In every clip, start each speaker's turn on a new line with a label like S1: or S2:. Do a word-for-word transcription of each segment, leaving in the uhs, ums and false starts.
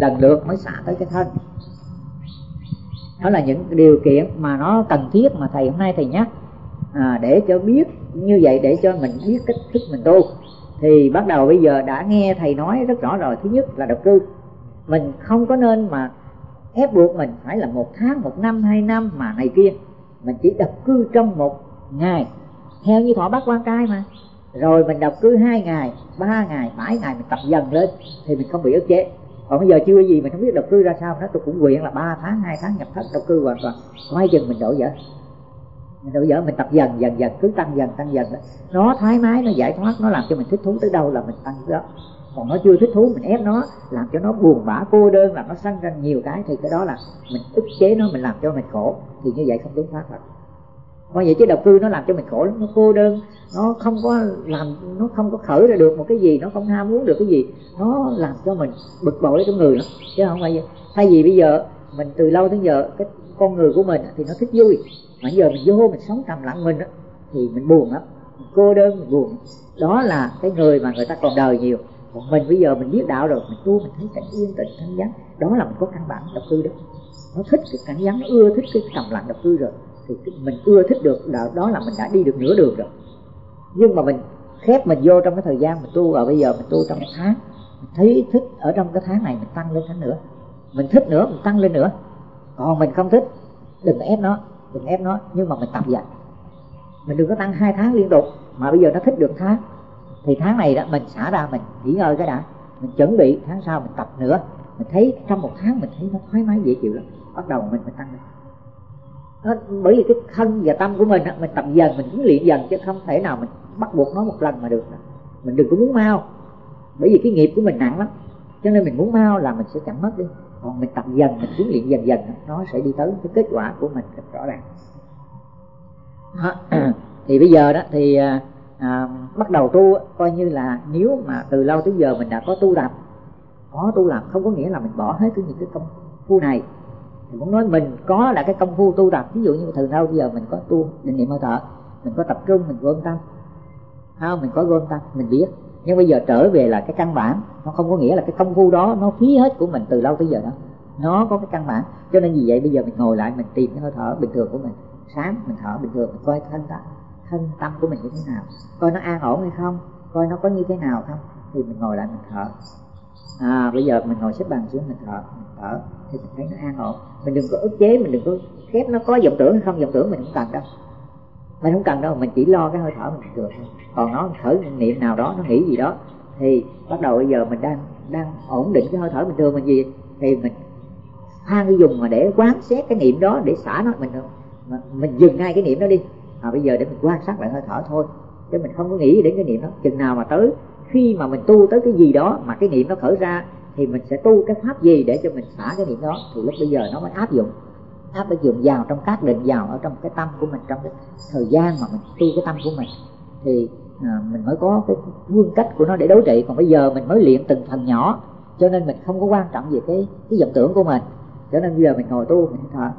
S1: lần lượt mới xả tới cái thân. Đó là những điều kiện mà nó cần thiết mà thầy hôm nay thầy nhắc à, để cho biết như vậy, để cho mình biết cách thức mình tu. Thì bắt đầu bây giờ đã nghe thầy nói rất rõ rồi. Thứ nhất là độc cư, mình không có nên mà ép buộc mình phải là một tháng, một năm, hai năm mà này kia. Mình chỉ độc cư trong một ngày, theo như thọ bát quan trai mà. Rồi mình độc cư hai ngày, ba ngày, bảy ngày, mình tập dần lên thì mình không bị ức chế. Còn bây giờ chưa gì mình không biết độc cư ra sao, nó tôi cũng nguyện là ba tháng, hai tháng nhập thất độc cư hoàn toàn. Quay chừng mình đổ dở, mình đổ dở, mình tập dần dần dần, cứ tăng dần tăng dần đó. Nó thái mái, nó giải thoát, nó làm cho mình thích thú tới đâu là mình tăng tới đó. Còn nó chưa thích thú, mình ép nó, làm cho nó buồn bã cô đơn, làm nó sanh ra nhiều cái, thì cái đó là mình ức chế nó, mình làm cho mình khổ. Thì như vậy không đúng pháp Phật. Còn vậy chứ độc cư nó làm cho mình khổ lắm, nó cô đơn, nó không có làm, nó không có khởi ra được một cái gì, nó không ham muốn được cái gì, nó làm cho mình bực bội trong người lắm, chứ không phải vậy. Thay vì bây giờ mình từ lâu đến giờ cái con người của mình thì nó thích vui, mà giờ mình vô mình sống trầm lặng mình đó, thì mình buồn lắm, mình cô đơn, mình buồn. Đó là cái người mà người ta còn đời nhiều. Còn mình bây giờ mình biết đạo rồi, mình tu mình thấy cảnh yên tĩnh thanh vắng, đó là mình có căn bản độc cư đó. Nó thích cái cảnh vắng, nó ưa thích cái trầm lặng độc cư rồi, thì mình ưa thích được đó, đó là mình đã đi được nửa đường rồi. Nhưng mà mình khép mình vô trong cái thời gian mình tu, ở bây giờ mình tu trong một tháng, mình thấy thích ở trong cái tháng này mình tăng lên tháng nữa, mình thích nữa mình tăng lên nữa. Còn mình không thích, đừng ép nó, đừng ép nó, nhưng mà mình tập dần. Mình đừng có tăng hai tháng liên tục, mà bây giờ nó thích được tháng thì tháng này đó mình xả ra, mình nghỉ ngơi cái đã, mình chuẩn bị tháng sau mình tập nữa. Mình thấy trong một tháng mình thấy nó thoải mái dễ chịu lắm, bắt đầu mình mới tăng lên. Nó, bởi vì cái thân và tâm của mình mình tập dần, mình huấn luyện dần, chứ không thể nào mình bắt buộc nó một lần mà được. Mình đừng có muốn mau, bởi vì cái nghiệp của mình nặng lắm, cho nên mình muốn mau là mình sẽ chậm mất đi. Còn mình tập dần, mình huấn luyện dần dần, nó sẽ đi tới cái kết quả của mình rất rõ ràng. Thì bây giờ đó thì à, bắt đầu tu coi như là nếu mà từ lâu tới giờ mình đã có tu tập, có tu làm không có nghĩa là mình bỏ hết cái những cái công phu này. Mình muốn nói mình có là cái công phu tu tập, ví dụ như từ lâu bây giờ mình có tu định niệm hơi thở, mình có tập trung, mình gom tâm, không, mình có gom tâm, mình biết. Nhưng bây giờ trở về là cái căn bản, nó không có nghĩa là cái công phu đó nó phí hết của mình từ lâu tới giờ đó, nó có cái căn bản. Cho nên vì vậy bây giờ mình ngồi lại, mình tìm cái hơi thở bình thường của mình. Sáng mình thở bình thường, mình coi thân ta, thân tâm của mình như thế nào, coi nó an ổn hay không, coi nó có như thế nào không, thì mình ngồi lại mình thở. À, bây giờ mình ngồi xếp bằng xuống mình thở, mình thở thì mình thấy nó an ổn. Mình đừng có ức chế, mình đừng có khép nó có vọng tưởng hay không vọng tưởng, mình không cần đâu, mình không cần đâu, mình chỉ lo cái hơi thở mình bình thường thôi. Còn nó thở niệm nào đó, nó nghĩ gì đó, thì bắt đầu bây giờ mình đang đang ổn định cái hơi thở bình thường mình gì, thì mình than cái dùng mà để quán xét cái niệm đó để xả nó, mình mình dừng ngay cái niệm đó đi. À, bây giờ để mình quan sát lại hơi thở thôi, chứ mình không có nghĩ đến cái niệm đó. Chừng nào mà tới khi mà mình tu tới cái gì đó mà cái niệm nó khởi ra, thì mình sẽ tu cái pháp gì để cho mình xả cái niệm đó, thì lúc bây giờ nó mới áp dụng áp dụng vào trong các định, vào ở trong cái tâm của mình, trong cái thời gian mà mình tu cái tâm của mình, thì à, mình mới có cái phương cách của nó để đối trị. Còn bây giờ mình mới luyện từng phần nhỏ, cho nên mình không có quan trọng về cái cái vọng tưởng của mình. Cho nên bây giờ mình ngồi tu, mình thở.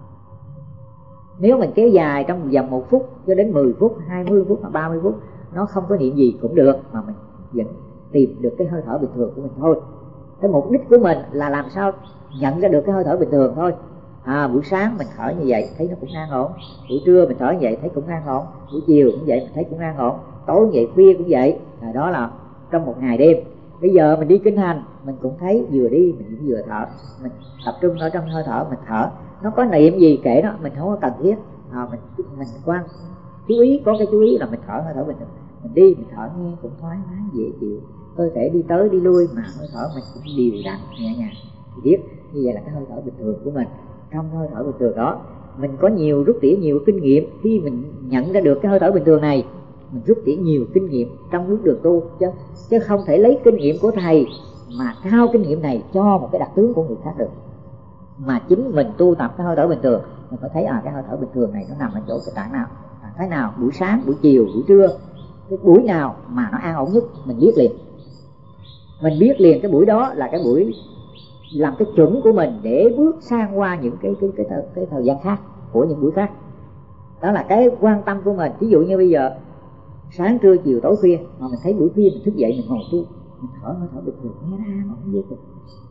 S1: Nếu mình kéo dài trong vòng một phút cho đến mười phút, hai mươi phút hoặc ba mươi phút, nó không có niệm gì cũng được, mà mình vẫn tìm được cái hơi thở bình thường của mình thôi. Cái mục đích của mình là làm sao nhận ra được cái hơi thở bình thường thôi. À, buổi sáng mình thở như vậy thấy nó cũng an ổn, buổi trưa mình thở như vậy thấy cũng an ổn, buổi chiều cũng vậy mình thấy cũng an ổn, tối như vậy, khuya cũng vậy. À, đó là trong một ngày đêm. Bây giờ mình đi kinh hành, mình cũng thấy vừa đi mình cũng vừa thở, mình tập trung ở trong hơi thở mình thở. Nó có niệm gì kể nó, mình không có cần thiết. À, mình mình quan chú ý, có cái chú ý là mình thở hơi thở bình thường. Mình đi mình thở nghe cũng thoải mái dễ chịu, cơ thể đi tới đi lui mà hơi thở mình cũng đều đặn nhẹ nhàng, thì biết như vậy là cái hơi thở bình thường của mình. Trong hơi thở bình thường đó mình có nhiều rút tỉa nhiều kinh nghiệm. Khi mình nhận ra được cái hơi thở bình thường này, mình rút tỉa nhiều kinh nghiệm trong bước đường tu, chứ chứ không thể lấy kinh nghiệm của thầy mà trao kinh nghiệm này cho một cái đặc tướng của người khác được. Mà chính mình tu tập cái hơi thở bình thường, mình phải thấy à cái hơi thở bình thường này nó nằm ở chỗ cái trạng nào, trạng thái nào, buổi sáng, buổi chiều, buổi trưa, cái buổi nào mà nó an ổn nhất, mình biết liền. Mình biết liền cái buổi đó là cái buổi làm cái chuẩn của mình để bước sang qua những cái cái cái cái, cái thời gian khác của những buổi khác. Đó là cái quan tâm của mình. Ví dụ như bây giờ sáng trưa chiều tối khuya mà mình thấy buổi khuya mình thức dậy mình ngồi tu, mình thở hơi thở bình thường nghe nó an ổn dễ cực,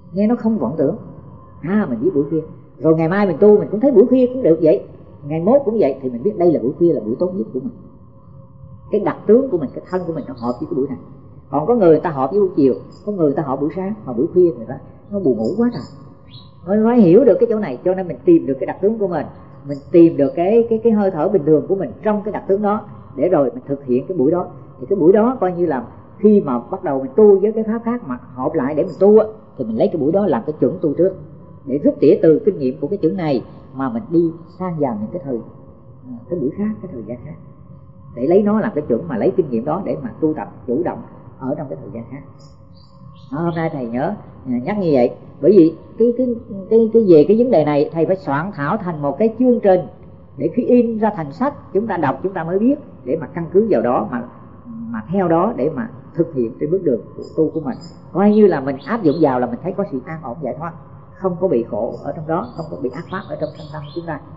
S1: nghe nó không vọng tưởng. À mình biết buổi khuya, rồi ngày mai mình tu mình cũng thấy buổi khuya cũng được vậy, ngày mốt cũng vậy, thì mình biết đây là buổi khuya là buổi tốt nhất của mình. Cái đặc tướng của mình, cái thân của mình nó hợp với cái buổi này. Còn có người ta hợp với buổi chiều, có người ta hợp buổi sáng, mà buổi khuya người ta nó buồn ngủ quá rồi. Mình phải hiểu được cái chỗ này, cho nên mình tìm được cái đặc tướng của mình, mình tìm được cái cái cái hơi thở bình thường của mình trong cái đặc tướng đó, để rồi mình thực hiện cái buổi đó. Thì cái buổi đó coi như là khi mà bắt đầu mình tu với cái pháp khác mà hợp lại để mình tu á, thì mình lấy cái buổi đó làm cái chuẩn tu trước, để rút tỉa từ kinh nghiệm của cái chuẩn này mà mình đi sang vào những cái thời cái buổi khác, cái thời gian khác, để lấy nó làm cái chuẩn, mà lấy kinh nghiệm đó để mà tu tập chủ động ở trong cái thời gian khác. Đó, hôm nay thầy nhớ nhắc như vậy, bởi vì cái cái cái cái về cái vấn đề này thầy phải soạn thảo thành một cái chương trình, để khi in ra thành sách chúng ta đọc chúng ta mới biết, để mà căn cứ vào đó mà mà theo đó để mà thực hiện trên bước đường tu của mình. Coi như là mình áp dụng vào là mình thấy có sự an ổn giải thoát, không có bị khổ ở trong đó, không có bị ác pháp ở trong thân tâm chúng ta.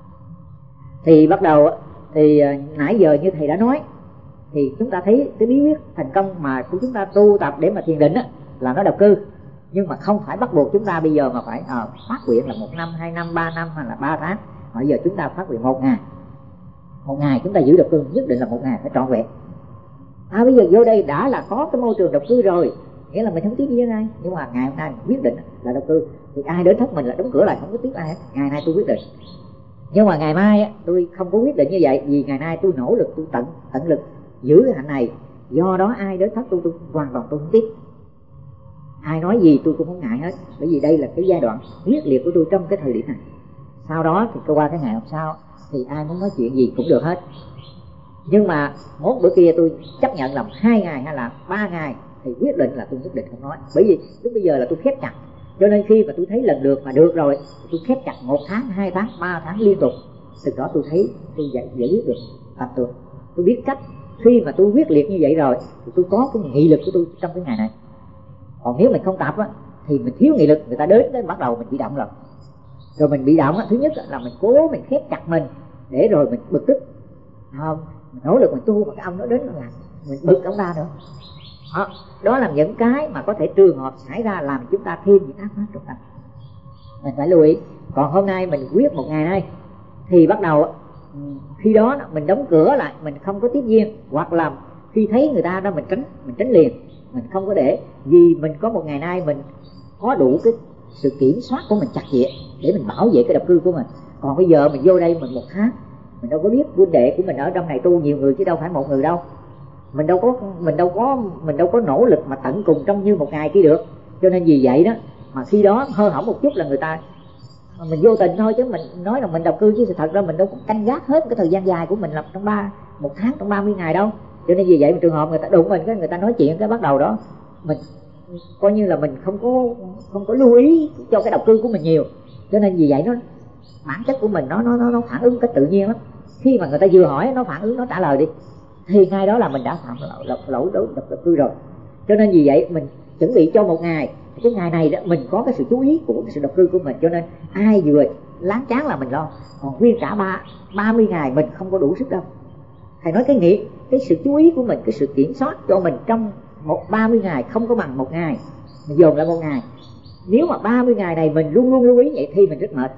S1: Thì bắt đầu thì nãy giờ như thầy đã nói, thì chúng ta thấy cái bí quyết thành công mà của chúng ta tu tập để mà thiền định á, là nó độc cư. Nhưng mà không phải bắt buộc chúng ta bây giờ mà phải à, phát nguyện là một năm, hai năm, ba năm hay là ba tháng. Bây giờ chúng ta phát nguyện một ngày, một ngày chúng ta giữ độc cư, nhất định là một ngày phải trọn vẹn. À bây giờ vô đây đã là có cái môi trường độc cư rồi, nghĩa là mình không tiếp với ai. Nhưng mà ngày hôm nay mình quyết định là độc cư, thì ai đến thất mình là đóng cửa lại, không có tiếp ai hết. Ngày nay tôi quyết định. Nhưng mà ngày mai tôi không có quyết định như vậy, vì ngày nay tôi nỗ lực, tôi tận tận lực giữ cái hạnh này. Do đó ai đến thất tôi tôi hoàn toàn tôi không tiếp. Ai nói gì tôi cũng không ngại hết, bởi vì đây là cái giai đoạn quyết liệt của tôi trong cái thời điểm này. Sau đó thì qua cái ngày hôm sau thì ai muốn nói chuyện gì cũng được hết. Nhưng mà mốt bữa kia tôi chấp nhận làm hai ngày hay là ba ngày thì quyết định là tôi nhất định không nói. Bởi vì lúc bây giờ là tôi khép chặt, cho nên khi mà tôi thấy lần lượt mà được rồi, tôi khép chặt một tháng, hai tháng, ba tháng liên tục. Từ đó tôi thấy tôi giải, giải quyết được tập được. Tôi biết cách, khi mà tôi quyết liệt như vậy rồi thì tôi có cái nghị lực của tôi trong cái ngày này. Còn nếu mình không tập á, thì mình thiếu nghị lực, người ta đến đến bắt đầu mình bị động rồi. Rồi mình bị động á, thứ nhất là mình cố mình khép chặt mình, để rồi mình bực tức, không, mình nỗ lực mình tu mà cái ông nó đến nó làm mình bực ông ta nữa. Đó, đó là những cái mà có thể trường hợp xảy ra làm chúng ta thêm những ác pháp trong tâm. Mình phải lưu ý. Còn hôm nay mình quyết một ngày nay thì bắt đầu khi đó mình đóng cửa lại, mình không có tiếp duyên, hoặc là khi thấy người ta đó mình tránh, mình tránh liền, mình không có để, vì mình có một ngày nay mình có đủ cái sự kiểm soát của mình chặt chẽ để mình bảo vệ cái độc cư của mình. Còn bây giờ mình vô đây mình một tháng, mình đâu có biết huynh đệ của mình ở trong này tu nhiều người chứ đâu phải một người đâu. Mình đâu có mình đâu có mình đâu có nỗ lực mà tận cùng trong như một ngày kia được. Cho nên vì vậy đó mà khi đó hơi hỏng một chút là người ta mình vô tình thôi, chứ mình nói là mình độc cư, chứ thật ra mình đâu có canh gác hết cái thời gian dài của mình là trong ba một tháng, trong ba mươi ngày đâu. Cho nên vì vậy trường hợp người ta đụng mình, cái người ta nói chuyện cái bắt đầu đó mình coi như là mình không có không có lưu ý cho cái độc cư của mình nhiều. Cho nên vì vậy nó bản chất của mình nó nó nó phản ứng cách tự nhiên lắm. Khi mà người ta vừa hỏi nó phản ứng, nó trả lời đi, thì ngay đó là mình đã phạm lỗi lỗi độc, độc, độc cư rồi. Cho nên vì vậy mình chuẩn bị cho một ngày, cái ngày này đó mình có cái sự chú ý của cái sự độc cư của mình, cho nên ai vừa láng chán là mình lo. Còn nguyên cả ba ba mươi ngày mình không có đủ sức đâu. Thầy nói cái nghĩ cái sự chú ý của mình, cái sự kiểm soát cho mình trong một ba mươi ngày không có bằng một ngày mình dồn lại một ngày. Nếu mà ba mươi ngày này mình luôn luôn lưu ý vậy thì mình rất mệt,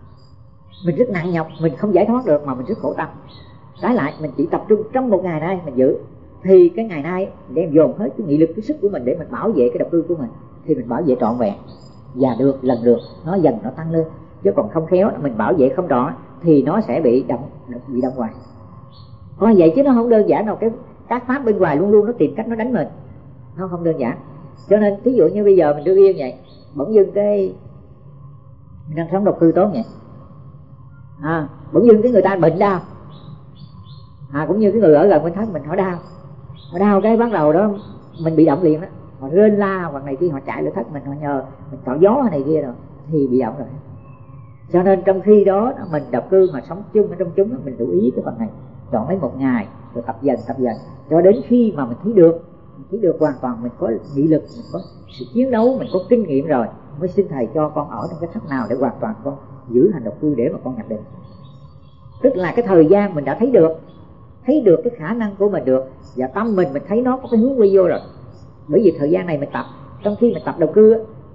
S1: mình rất nặng nhọc, mình không giải thoát được mà mình rất khổ tâm. Trái lại mình chỉ tập trung trong một ngày nay mình giữ, thì cái ngày nay đem dồn hết cái nghị lực, cái sức của mình để mình bảo vệ cái độc cư của mình, thì mình bảo vệ trọn vẹn và được lần lượt nó dần nó tăng lên. Chứ còn không khéo mình bảo vệ không trọn thì nó sẽ bị động bị động hoài. Có vậy chứ nó không đơn giản đâu. Cái các pháp bên ngoài luôn luôn nó tìm cách nó đánh mình, nó không đơn giản. Cho nên ví dụ như bây giờ mình đưa yên vậy, bỗng dưng cái mình đang sống độc cư tốt vậy, à, bỗng dưng cái người ta bệnh đau, à, cũng như cái người ở gần bên thất mình họ đau, họ đau cái bắt đầu đó mình bị động liền đó, họ rên la hoặc này kia, họ chạy lại thất mình, họ nhờ mình cạo gió này kia rồi thì bị động rồi. Cho nên trong khi đó mình độc cư mà sống chung ở trong chúng, mình lưu ý cái phần này, chọn lấy một ngày rồi tập dần tập dần cho đến khi mà mình thấy được, mình thấy được hoàn toàn, mình có nghị lực, mình có sự chiến đấu, mình có kinh nghiệm rồi mới xin thầy cho con ở trong cái thất nào để hoàn toàn con giữ hành độc cư để mà con nhập định. Tức là cái thời gian mình đã thấy được, thấy được cái khả năng của mình được, và tâm mình mình thấy nó có cái hướng quy vô rồi. Bởi vì thời gian này mình tập, trong khi mình tập độc cư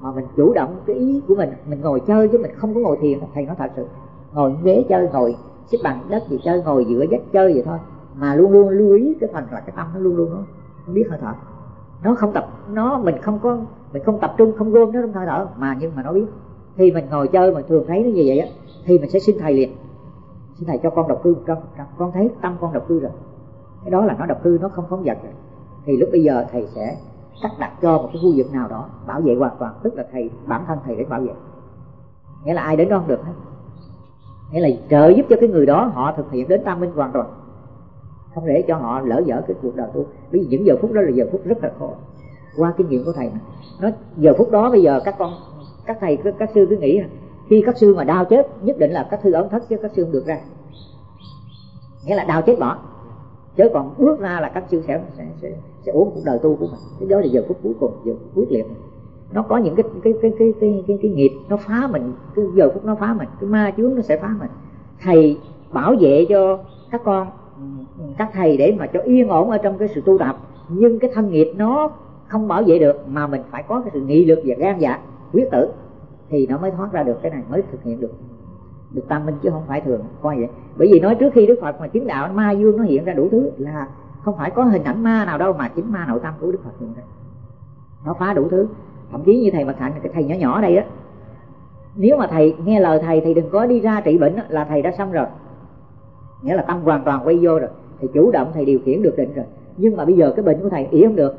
S1: mà mình chủ động cái ý của mình, mình ngồi chơi chứ mình không có ngồi thiền. Thầy nói thật sự, ngồi ghế chơi, ngồi xếp bằng đất gì chơi, ngồi giữa vách chơi vậy thôi, mà luôn luôn lưu ý cái phần là cái tâm nó luôn luôn nó, nó biết hơi thở, nó không tập, nó mình không có mình không tập trung, không gom nó trong hơi thở, mà nhưng mà nó biết. Khi mình ngồi chơi mà thường thấy nó như vậy á, thì mình sẽ xin thầy liền, xin thầy cho con độc cư một trăm phần trăm, con thấy tâm con độc cư rồi, cái đó là nó độc cư, nó không phóng dật rồi. Thì lúc bây giờ thầy sẽ cắt đặt cho một cái khu vực nào đó bảo vệ hoàn toàn, tức là thầy bản thân thầy để bảo vệ, nghĩa là ai đến đó không được hết, nghĩa là trợ giúp cho cái người đó họ thực hiện đến tam minh hoàn toàn, không để cho họ lỡ dở cái cuộc đời tu. Bởi vì những giờ phút đó là giờ phút rất là khó, qua kinh nghiệm của thầy mà. Nó giờ phút đó bây giờ các con, các thầy, các sư cứ nghĩ khi các sư mà đau chết nhất định là các sư ống thất, chứ các sư không được ra, nghĩa là đau chết bỏ, chứ còn bước ra là các sư sẽ sẽ sẽ, sẽ uống cuộc đời tu của mình. Cái đó là giờ phút cuối cùng, giờ phút quyết liệt. Nó có những cái cái cái cái cái cái, cái nghiệp nó phá mình, cái giờ phút nó phá mình, cái ma chướng nó sẽ phá mình. Thầy bảo vệ cho các con, các thầy để mà cho yên ổn ở trong cái sự tu tập, nhưng cái thân nghiệp nó không bảo vệ được, mà mình phải có cái sự nghị lực và gan dạ quyết tử thì nó mới thoát ra được cái này, mới thực hiện được được tam minh, chứ không phải thường coi vậy. Bởi vì nói trước khi Đức Phật mà chứng đạo, ma dương nó hiện ra đủ thứ, là không phải có hình ảnh ma nào đâu, mà chính ma nội tâm của Đức Phật hiện ra, nó phá đủ thứ. Thậm chí như thầy Mật Hạnh, cái thầy nhỏ nhỏ đây á, nếu mà thầy nghe lời thầy thì đừng có đi ra trị bệnh á, là thầy đã xong rồi, nghĩa là tâm hoàn toàn quay vô rồi, thầy chủ động, thầy điều khiển được định rồi. Nhưng mà bây giờ cái bệnh của thầy ỷ không được,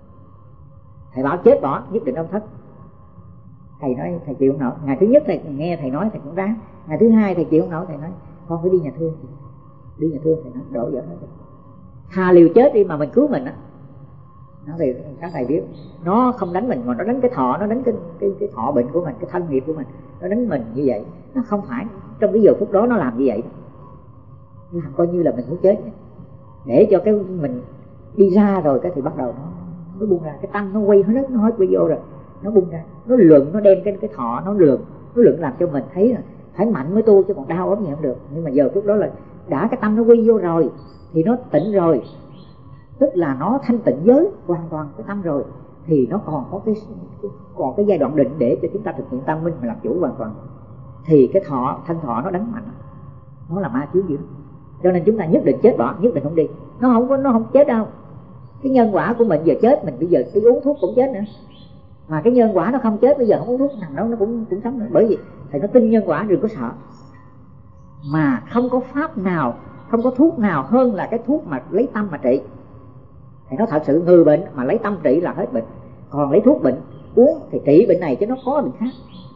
S1: thầy bảo chết bỏ, nhất định ông thất. Thầy nói thầy chịu không nổi. Ngày thứ nhất thầy nghe thầy nói thầy cũng ráng, ngày thứ hai thầy chịu không nổi, thầy nói con phải đi nhà thương. Đi nhà thương thầy nói đổ vỡ hết, thà liều chết đi mà mình cứu mình á. Nó thì các thầy biết, nó không đánh mình mà nó đánh cái thọ, nó đánh cái cái cái thọ bệnh của mình, cái thân nghiệp của mình, nó đánh mình như vậy. Nó không phải trong cái giờ phút đó nó làm như vậy, làm coi như là mình muốn chết vậy. Để cho cái mình đi ra rồi cái thì bắt đầu nó nó buông ra, cái tâm nó quay hết, nó hết quay vô rồi, nó buông ra, nó luận, nó đem cái cái thọ nó luận, nó luận làm cho mình thấy là phải mạnh mới tu, chứ còn đau ốm gì không được. Nhưng mà giờ phút đó là đã cái tâm nó quay vô rồi thì nó tỉnh rồi, tức là nó thanh tịnh giới hoàn toàn cái tâm rồi, thì nó còn có cái còn cái giai đoạn định để cho chúng ta thực hiện tam minh mà làm chủ hoàn toàn. Thì cái thọ, thanh thọ nó đánh mạnh, nó là ma chướng dữ. Cho nên chúng ta nhất định chết bỏ, nhất định không đi. Nó không có, nó không chết đâu. Cái nhân quả của mình giờ chết, mình bây giờ đi uống thuốc cũng chết nữa. Mà cái nhân quả nó không chết, bây giờ không uống thuốc nằm đó nó cũng cũng sống nữa. Bởi vì thầy nó tin nhân quả, đừng có sợ. Mà không có pháp nào, không có thuốc nào hơn là cái thuốc mà lấy tâm mà trị. Thầy nói thật sự, người bệnh mà lấy tâm trị là hết bệnh. Còn lấy thuốc bệnh uống thì trị bệnh này chứ nó có bệnh khác.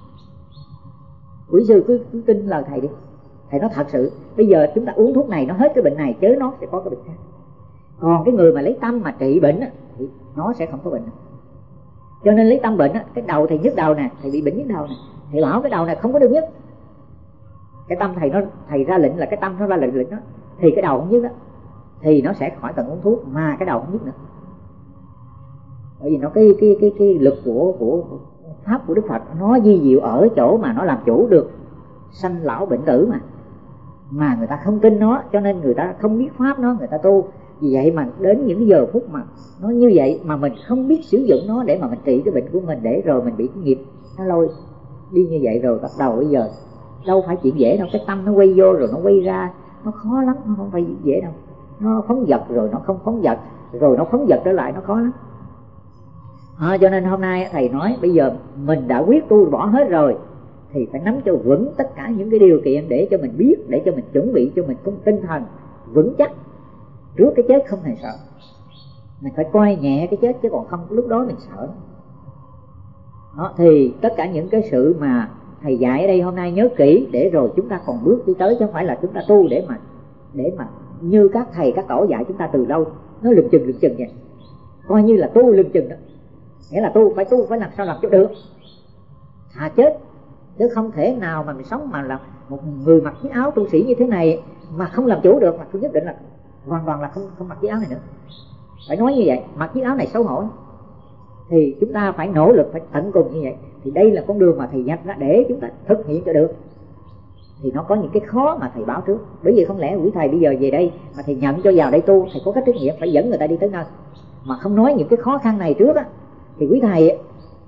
S1: Quý sư cứ, cứ tin lời thầy đi. Thầy nói thật sự, bây giờ chúng ta uống thuốc này nó hết cái bệnh này, chứ nó sẽ có cái bệnh khác. Còn cái người mà lấy tâm mà trị bệnh thì nó sẽ không có bệnh. Cho nên lấy tâm bệnh, cái đầu thầy nhức đầu nè, thầy bị bệnh nhức đầu nè, thầy bảo cái đầu này không có được nhức. Cái tâm thầy nó thầy ra lệnh là cái tâm nó ra lệnh lệnh đó, thì cái đầu không nhức đó, thì nó sẽ khỏi cần uống thuốc, mà cái đầu không nhức nữa. Bởi vì nó cái cái cái cái lực của của pháp của Đức Phật nó di diệu ở chỗ mà nó làm chủ được sanh lão bệnh tử mà. Mà người ta không tin nó, cho nên người ta không biết pháp nó, người ta tu. Vì vậy mà đến những giờ phút mà nó như vậy mà mình không biết sử dụng nó để mà mình trị cái bệnh của mình, để rồi mình bị cái nghiệp nó lôi đi như vậy, rồi bắt đầu bây giờ đâu phải chuyện dễ đâu. Cái tâm nó quay vô rồi nó quay ra, nó khó lắm, nó không phải dễ đâu. Nó phóng dật rồi nó không phóng dật, rồi nó phóng dật trở lại, nó khó lắm. À, cho nên hôm nay thầy nói bây giờ mình đã quyết tu bỏ hết rồi thì phải nắm cho vững tất cả những cái điều kiện để cho mình biết, để cho mình chuẩn bị cho mình có tinh thần vững chắc trước cái chết, không hề sợ. Mình phải coi nhẹ cái chết, chứ còn không lúc đó mình sợ. Đó, thì tất cả những cái sự mà thầy dạy ở đây hôm nay nhớ kỹ, để rồi chúng ta còn bước đi tới, chứ không phải là chúng ta tu để mà để mà như các thầy các tổ dạy chúng ta từ lâu, nó lừng chừng lừng chừng vậy, coi như là tu lừng chừng đó. Nghĩa là tu phải tu phải làm sao làm cho được, thà chết, chứ không thể nào mà mình sống mà là một người mặc chiếc áo tu sĩ như thế này mà không làm chủ được. Mà tôi nhất định là hoàn toàn là không không mặc chiếc áo này nữa. Phải nói như vậy, mặc chiếc áo này xấu hổ, thì chúng ta phải nỗ lực, phải tận cùng như vậy. Thì đây là con đường mà thầy dạch ra để chúng ta thực hiện cho được. Thì nó có những cái khó mà thầy báo trước. Bởi vì không lẽ quý thầy bây giờ về đây mà thầy nhận cho vào đây tu, thầy có cái trách nhiệm phải dẫn người ta đi tới nơi, mà không nói những cái khó khăn này trước á, thì quý thầy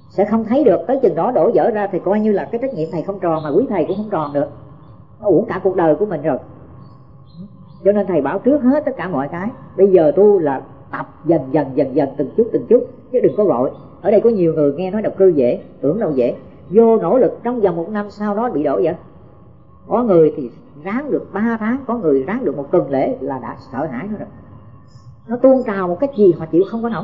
S1: sẽ không thấy được. Tới chừng đó đổ vỡ ra thì coi như là cái trách nhiệm thầy không tròn, mà quý thầy cũng không tròn được, nó uổng cả cuộc đời của mình rồi. Cho nên thầy bảo trước hết tất cả mọi cái bây giờ tu là tập dần dần dần dần từng chút từng chút, chứ đừng có vội. Ở đây có nhiều người nghe nói độc cư dễ, tưởng đâu dễ, vô nỗ lực trong vòng một năm sau đó bị đổ vậy. Có người thì ráng được ba tháng, có người ráng được một tuần lễ là đã sợ hãi nó rồi. Nó tuôn trào một cách gì họ chịu không có nổi,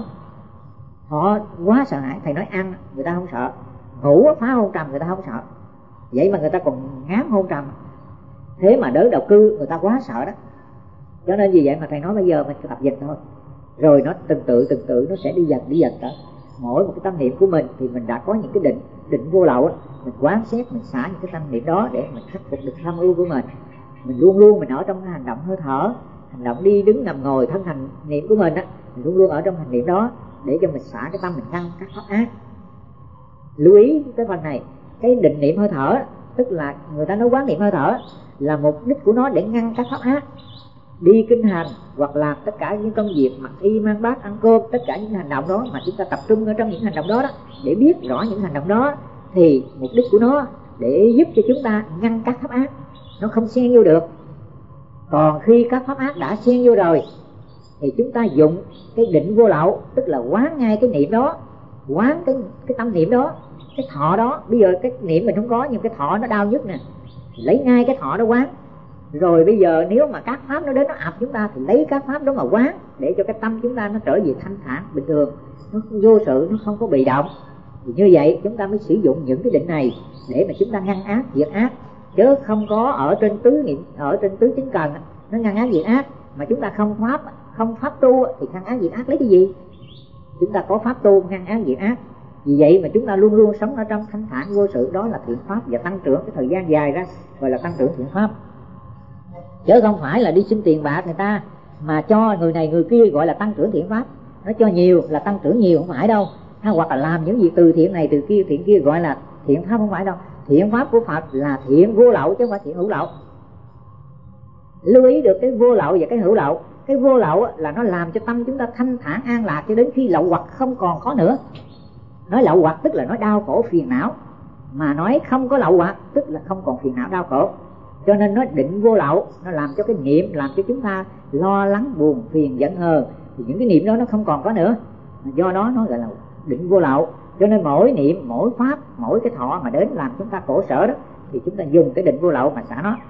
S1: họ quá sợ hãi. Thầy nói ăn người ta không sợ, ngủ phá hôn trầm người ta không sợ, vậy mà người ta còn ngán hôn trầm. Thế mà đỡ độc cư người ta quá sợ đó. Cho nên vì vậy mà thầy nói bây giờ mình tập dịch thôi, rồi nó từng tự từng tự nó sẽ đi dần đi dần tới. Mỗi một cái tâm niệm của mình thì mình đã có những cái định định vô lậu á, mình quán xét, mình xả những cái tâm niệm đó để mình khắc phục được tham ưu của mình. Mình luôn luôn mình ở trong cái hành động hơi thở, hành động đi đứng nằm ngồi, thân hành niệm của mình á, mình luôn luôn ở trong hành niệm đó để cho mình xả cái tâm mình ngăn các pháp ác. Lưu ý cái phần này, cái định niệm hơi thở tức là người ta nói quán niệm hơi thở là mục đích của nó để ngăn các pháp ác. Đi kinh hành hoặc làm tất cả những công việc mặc y mang bát ăn cơm, tất cả những hành động đó mà chúng ta tập trung ở trong những hành động đó, đó để biết rõ những hành động đó thì mục đích của nó để giúp cho chúng ta ngăn các pháp ác, nó không xen vô được. Còn khi các pháp ác đã xen vô rồi thì chúng ta dùng cái định vô lậu, tức là quán ngay cái niệm đó, quán cái cái tâm niệm đó, cái thọ đó. Bây giờ cái niệm mình không có nhưng cái thọ nó đau nhức nè, lấy ngay cái thọ đó quán. Rồi bây giờ nếu mà các pháp nó đến nó ập chúng ta thì lấy các pháp đó mà quán để cho cái tâm chúng ta nó trở về thanh thản bình thường, nó vô sự, nó không có bị động. Thì như vậy chúng ta mới sử dụng những cái định này để mà chúng ta ngăn ác diệt ác, chứ không có ở trên tứ niệm, ở trên tứ chính cần nó ngăn ác diệt ác mà chúng ta không pháp không pháp tu thì ngăn ác diệt ác lấy cái gì? Chúng ta có pháp tu ngăn ác diệt ác. Vì vậy mà chúng ta luôn luôn sống ở trong thanh thản vô sự, đó là thiện pháp và tăng trưởng cái thời gian dài ra gọi là tăng trưởng thiện pháp. Chứ không phải là đi xin tiền bạc người ta mà cho người này người kia gọi là tăng trưởng thiện pháp. Nó cho nhiều là tăng trưởng nhiều, không phải đâu. Ha, hoặc là làm những gì từ thiện này từ kia thiện kia gọi là thiện pháp, không phải đâu. Thiện pháp của Phật là thiện vô lậu chứ không phải thiện hữu lậu. Lưu ý được cái vô lậu và cái hữu lậu. Cái vô lậu là nó làm cho tâm chúng ta thanh thản an lạc cho đến khi lậu hoặc không còn có nữa. Nói lậu hoặc tức là nói đau khổ phiền não, mà nói không có lậu hoặc tức là không còn phiền não đau khổ. Cho nên nó định vô lậu, nó làm cho cái niệm làm cho chúng ta lo lắng buồn phiền giận hờn, thì những cái niệm đó nó không còn có nữa. Do đó nó gọi là định vô lậu. Cho nên mỗi niệm, mỗi pháp, mỗi cái thọ mà đến làm chúng ta khổ sở đó thì chúng ta dùng cái định vô lậu mà xả nó.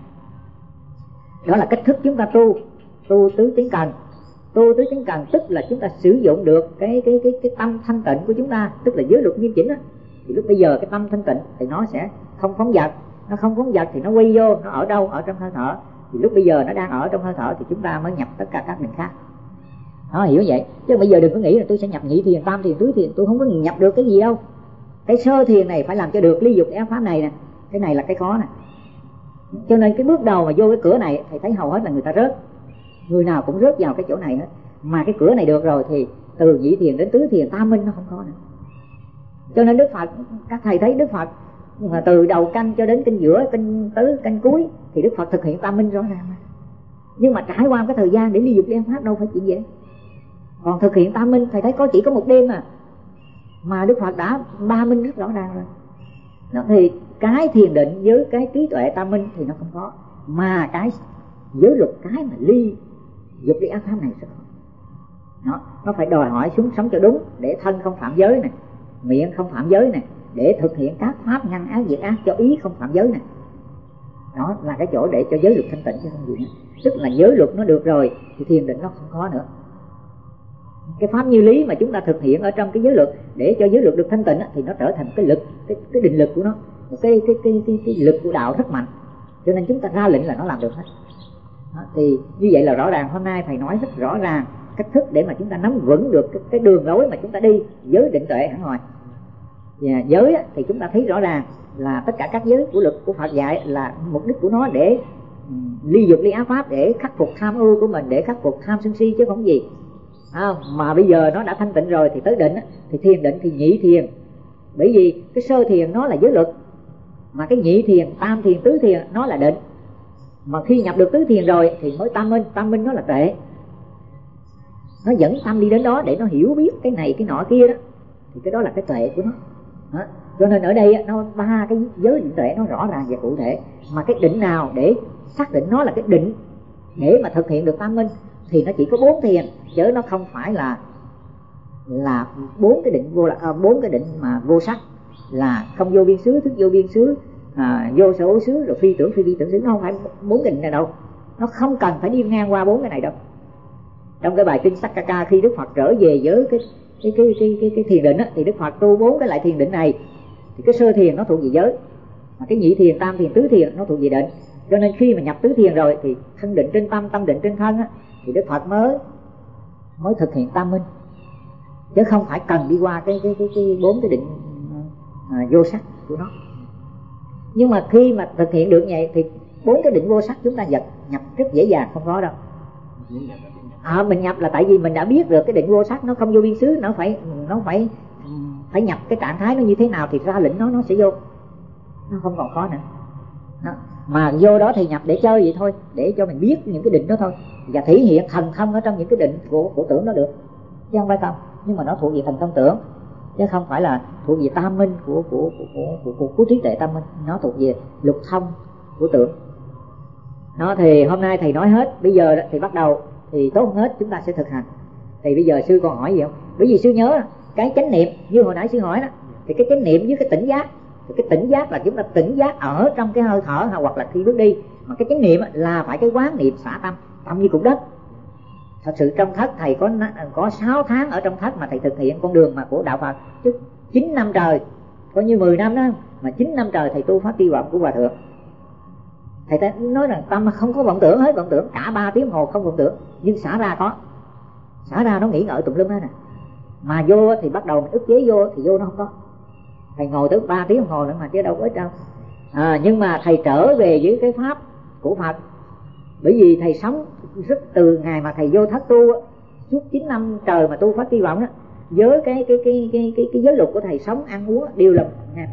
S1: Đó là cách thức chúng ta tu tu tứ chính cần. Tu tứ chính cần tức là chúng ta sử dụng được cái cái cái cái tâm thanh tịnh của chúng ta, tức là giới luật nghiêm chỉnh đó. Thì lúc bây giờ cái tâm thanh tịnh thì nó sẽ không phóng dật, nó không phóng dật thì nó quay vô, nó ở đâu? Ở trong hơi thở. Thì lúc bây giờ nó đang ở trong hơi thở thì chúng ta mới nhập tất cả các định khác. Nó hiểu vậy. Chứ bây giờ đừng có nghĩ là tôi sẽ nhập nhị thiền, tam thiền, tứ thiền, tôi không có nhập được cái gì đâu. Cái sơ thiền này phải làm cho được ly dục ác pháp này nè, cái này là cái khó nè. Cho nên cái bước đầu mà vô cái cửa này thầy thấy hầu hết là người ta rớt, người nào cũng rớt vào cái chỗ này hết. Mà cái cửa này được rồi thì từ nhị thiền đến tứ thiền tam minh nó không có nữa. Cho nên Đức Phật, các thầy thấy Đức Phật mà từ đầu canh cho đến canh giữa, canh tứ, canh cuối thì Đức Phật thực hiện tam minh rõ ràng mà. Nhưng mà trải qua cái thời gian để ly dục ly pháp đâu phải chuyện dễ. Còn thực hiện tam minh thầy thấy có chỉ có một đêm à, mà Đức Phật đã ba minh rất rõ ràng rồi. Đó, thì cái thiền định với cái trí tuệ tam minh thì nó không có, mà cái giới luật, cái mà ly dục ly ác pháp này sẽ có. Nó, nó phải đòi hỏi xuống sống cho đúng, để thân không phạm giới này, miệng không phạm giới này, để thực hiện các pháp ngăn ác diệt ác cho ý không phạm giới này. Đó là cái chỗ để cho giới luật thanh tịnh chứ không gì nữa. Tức là giới luật nó được rồi thì thiền định nó không có nữa. Cái pháp như lý mà chúng ta thực hiện ở trong cái giới luật để cho giới luật được thanh tịnh thì nó trở thành cái lực, cái, cái định lực của nó, một cái, cái, cái, cái, cái lực của đạo rất mạnh. Cho nên chúng ta ra lệnh là nó làm được hết. Đó, thì như vậy là rõ ràng hôm nay thầy nói rất rõ ràng cách thức để mà chúng ta nắm vững được cái, cái đường lối mà chúng ta đi, giới định tuệ hẳn hồi. Và giới thì chúng ta thấy rõ ràng là tất cả các giới của luật của Phật dạy là mục đích của nó để ly dục ly ác pháp, để khắc phục tham ưu của mình, để khắc phục tham sân si chứ không gì. À, mà bây giờ nó đã thanh tịnh rồi thì tới định thì thiền định thì nhị thiền. Bởi vì cái sơ thiền nó là giới luật, mà cái nhị thiền, tam thiền, tứ thiền nó là định. Mà khi nhập được tứ thiền rồi thì mới tam minh. Tam minh nó là tuệ, nó dẫn tâm đi đến đó để nó hiểu biết cái này cái nọ kia đó, thì cái đó là cái tuệ của nó. đó. Cho nên ở đây nó ba cái giới định tuệ nó rõ ràng và cụ thể. Mà cái định nào để xác định nó là cái định để mà thực hiện được tam minh thì nó chỉ có bốn thiền, chứ nó không phải là là bốn cái định vô là bốn cái định mà vô sắc, là không vô biên xứ, thức vô biên xứ, à, vô sở hữu xứ, rồi phi tưởng phi vi tưởng xứ. Nó không phải bốn cái định này đâu, nó không cần phải đi ngang qua bốn cái này đâu. Trong cái bài kinh Sakkaka, khi Đức Phật trở về với cái cái cái cái cái, cái thiền định á, thì Đức Phật tu bốn cái loại thiền định này. Thì cái sơ thiền nó thuộc về giới, mà cái nhị thiền, tam thiền, tứ thiền nó thuộc về định. Cho nên khi mà nhập tứ thiền rồi thì thân định trên tâm, tâm định trên thân á, thì Đức Phật mới mới thực hiện tam minh, chứ không phải cần đi qua cái cái cái cái bốn cái định à, vô sắc của nó. Nhưng mà khi mà thực hiện được vậy thì bốn cái định vô sắc chúng ta nhập nhập rất dễ dàng, không có đâu. À, mình nhập là tại vì mình đã biết được cái định vô sắc nó không vô biên xứ, nó phải nó phải phải nhập cái trạng thái nó như thế nào thì ra lệnh nó nó sẽ vô, nó không còn khó nữa. Đó. Mà vô đó thì nhập để chơi vậy thôi, để cho mình biết những cái định đó thôi, và thể hiện thần thông ở trong những cái định của của tưởng đó được, chứ không phải không. Nhưng mà nó thuộc về thần thông tưởng, chứ không phải là thuộc về tam minh của của của của, của, của, của trí tuệ tam minh. Nó thuộc về lục thông của tưởng. Nó thì hôm nay thầy nói hết, bây giờ thì bắt đầu thì tốt hết chúng ta sẽ thực hành. Thì bây giờ sư còn hỏi gì không? Bởi vì sư nhớ cái chánh niệm như hồi nãy sư hỏi đó, thì cái chánh niệm với cái tỉnh giác, thì cái tỉnh giác là chúng ta tỉnh giác ở trong cái hơi thở hoặc là khi bước đi, mà cái chánh niệm là phải cái quán niệm xả tâm, tâm như cục đất. Thật sự trong thất thầy có có sáu tháng ở trong thất mà thầy thực hiện con đường mà của đạo Phật, chứ chín năm trời, coi như mười năm đó, mà chín năm trời thầy tu pháp tri vọng của Hòa Thượng. Thầy ta nói rằng tâm không có vọng tưởng hết, vọng tưởng cả ba tiếng hồ không vọng tưởng, nhưng xả ra có, xả ra nó nghĩ ngợi tùm lum hết nè. Mà vô thì bắt đầu mình ức chế vô thì vô nó không có. Thầy ngồi tới ba tiếng hồ nữa mà chứ đâu có ít đâu. À, nhưng mà thầy trở về với cái pháp của Phật, bởi vì thầy sống rất từ ngày mà thầy vô thất tu suốt chín năm trời mà tu pháp tri vọng đó, với cái cái cái cái cái cái giới luật của thầy sống ăn uống đều là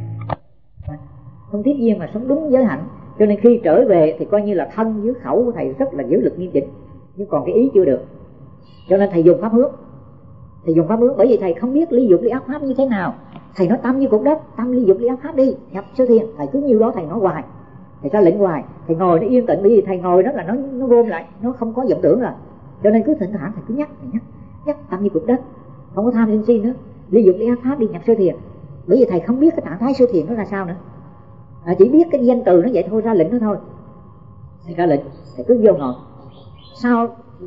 S1: không tiếp duyên mà sống đúng giới hạnh. Cho nên khi trở về thì coi như là thân với khẩu của thầy rất là giới luật nghiêm chỉnh, nhưng còn cái ý chưa được. Cho nên thầy dùng pháp hướng, thầy dùng pháp hướng bởi vì thầy không biết ly dục ly ác pháp như thế nào. Thầy nói tâm như cục đất, tâm ly dục ly ác pháp đi, nhập sơ thiền. Thầy cứ nhiêu đó thầy nói hoài, thầy ra lệnh hoài. Thầy ngồi nó yên tĩnh, bởi vì thầy ngồi đó là nó nó gom lại, nó không có vọng tưởng rồi. Cho nên cứ thỉnh thoảng thầy cứ nhắc, thầy nhắc, nhắc tâm như cục đất, không có tham sân si nữa, ly dục ly ác pháp đi, nhập sơ thiền. Bởi vì thầy không biết cái trạng thái sơ thiền nó ra sao nữa, à, chỉ biết cái danh từ nó vậy thôi, ra lệnh nó thôi. Thầy ra lệnh, thầy cứ vô ngồi. Sau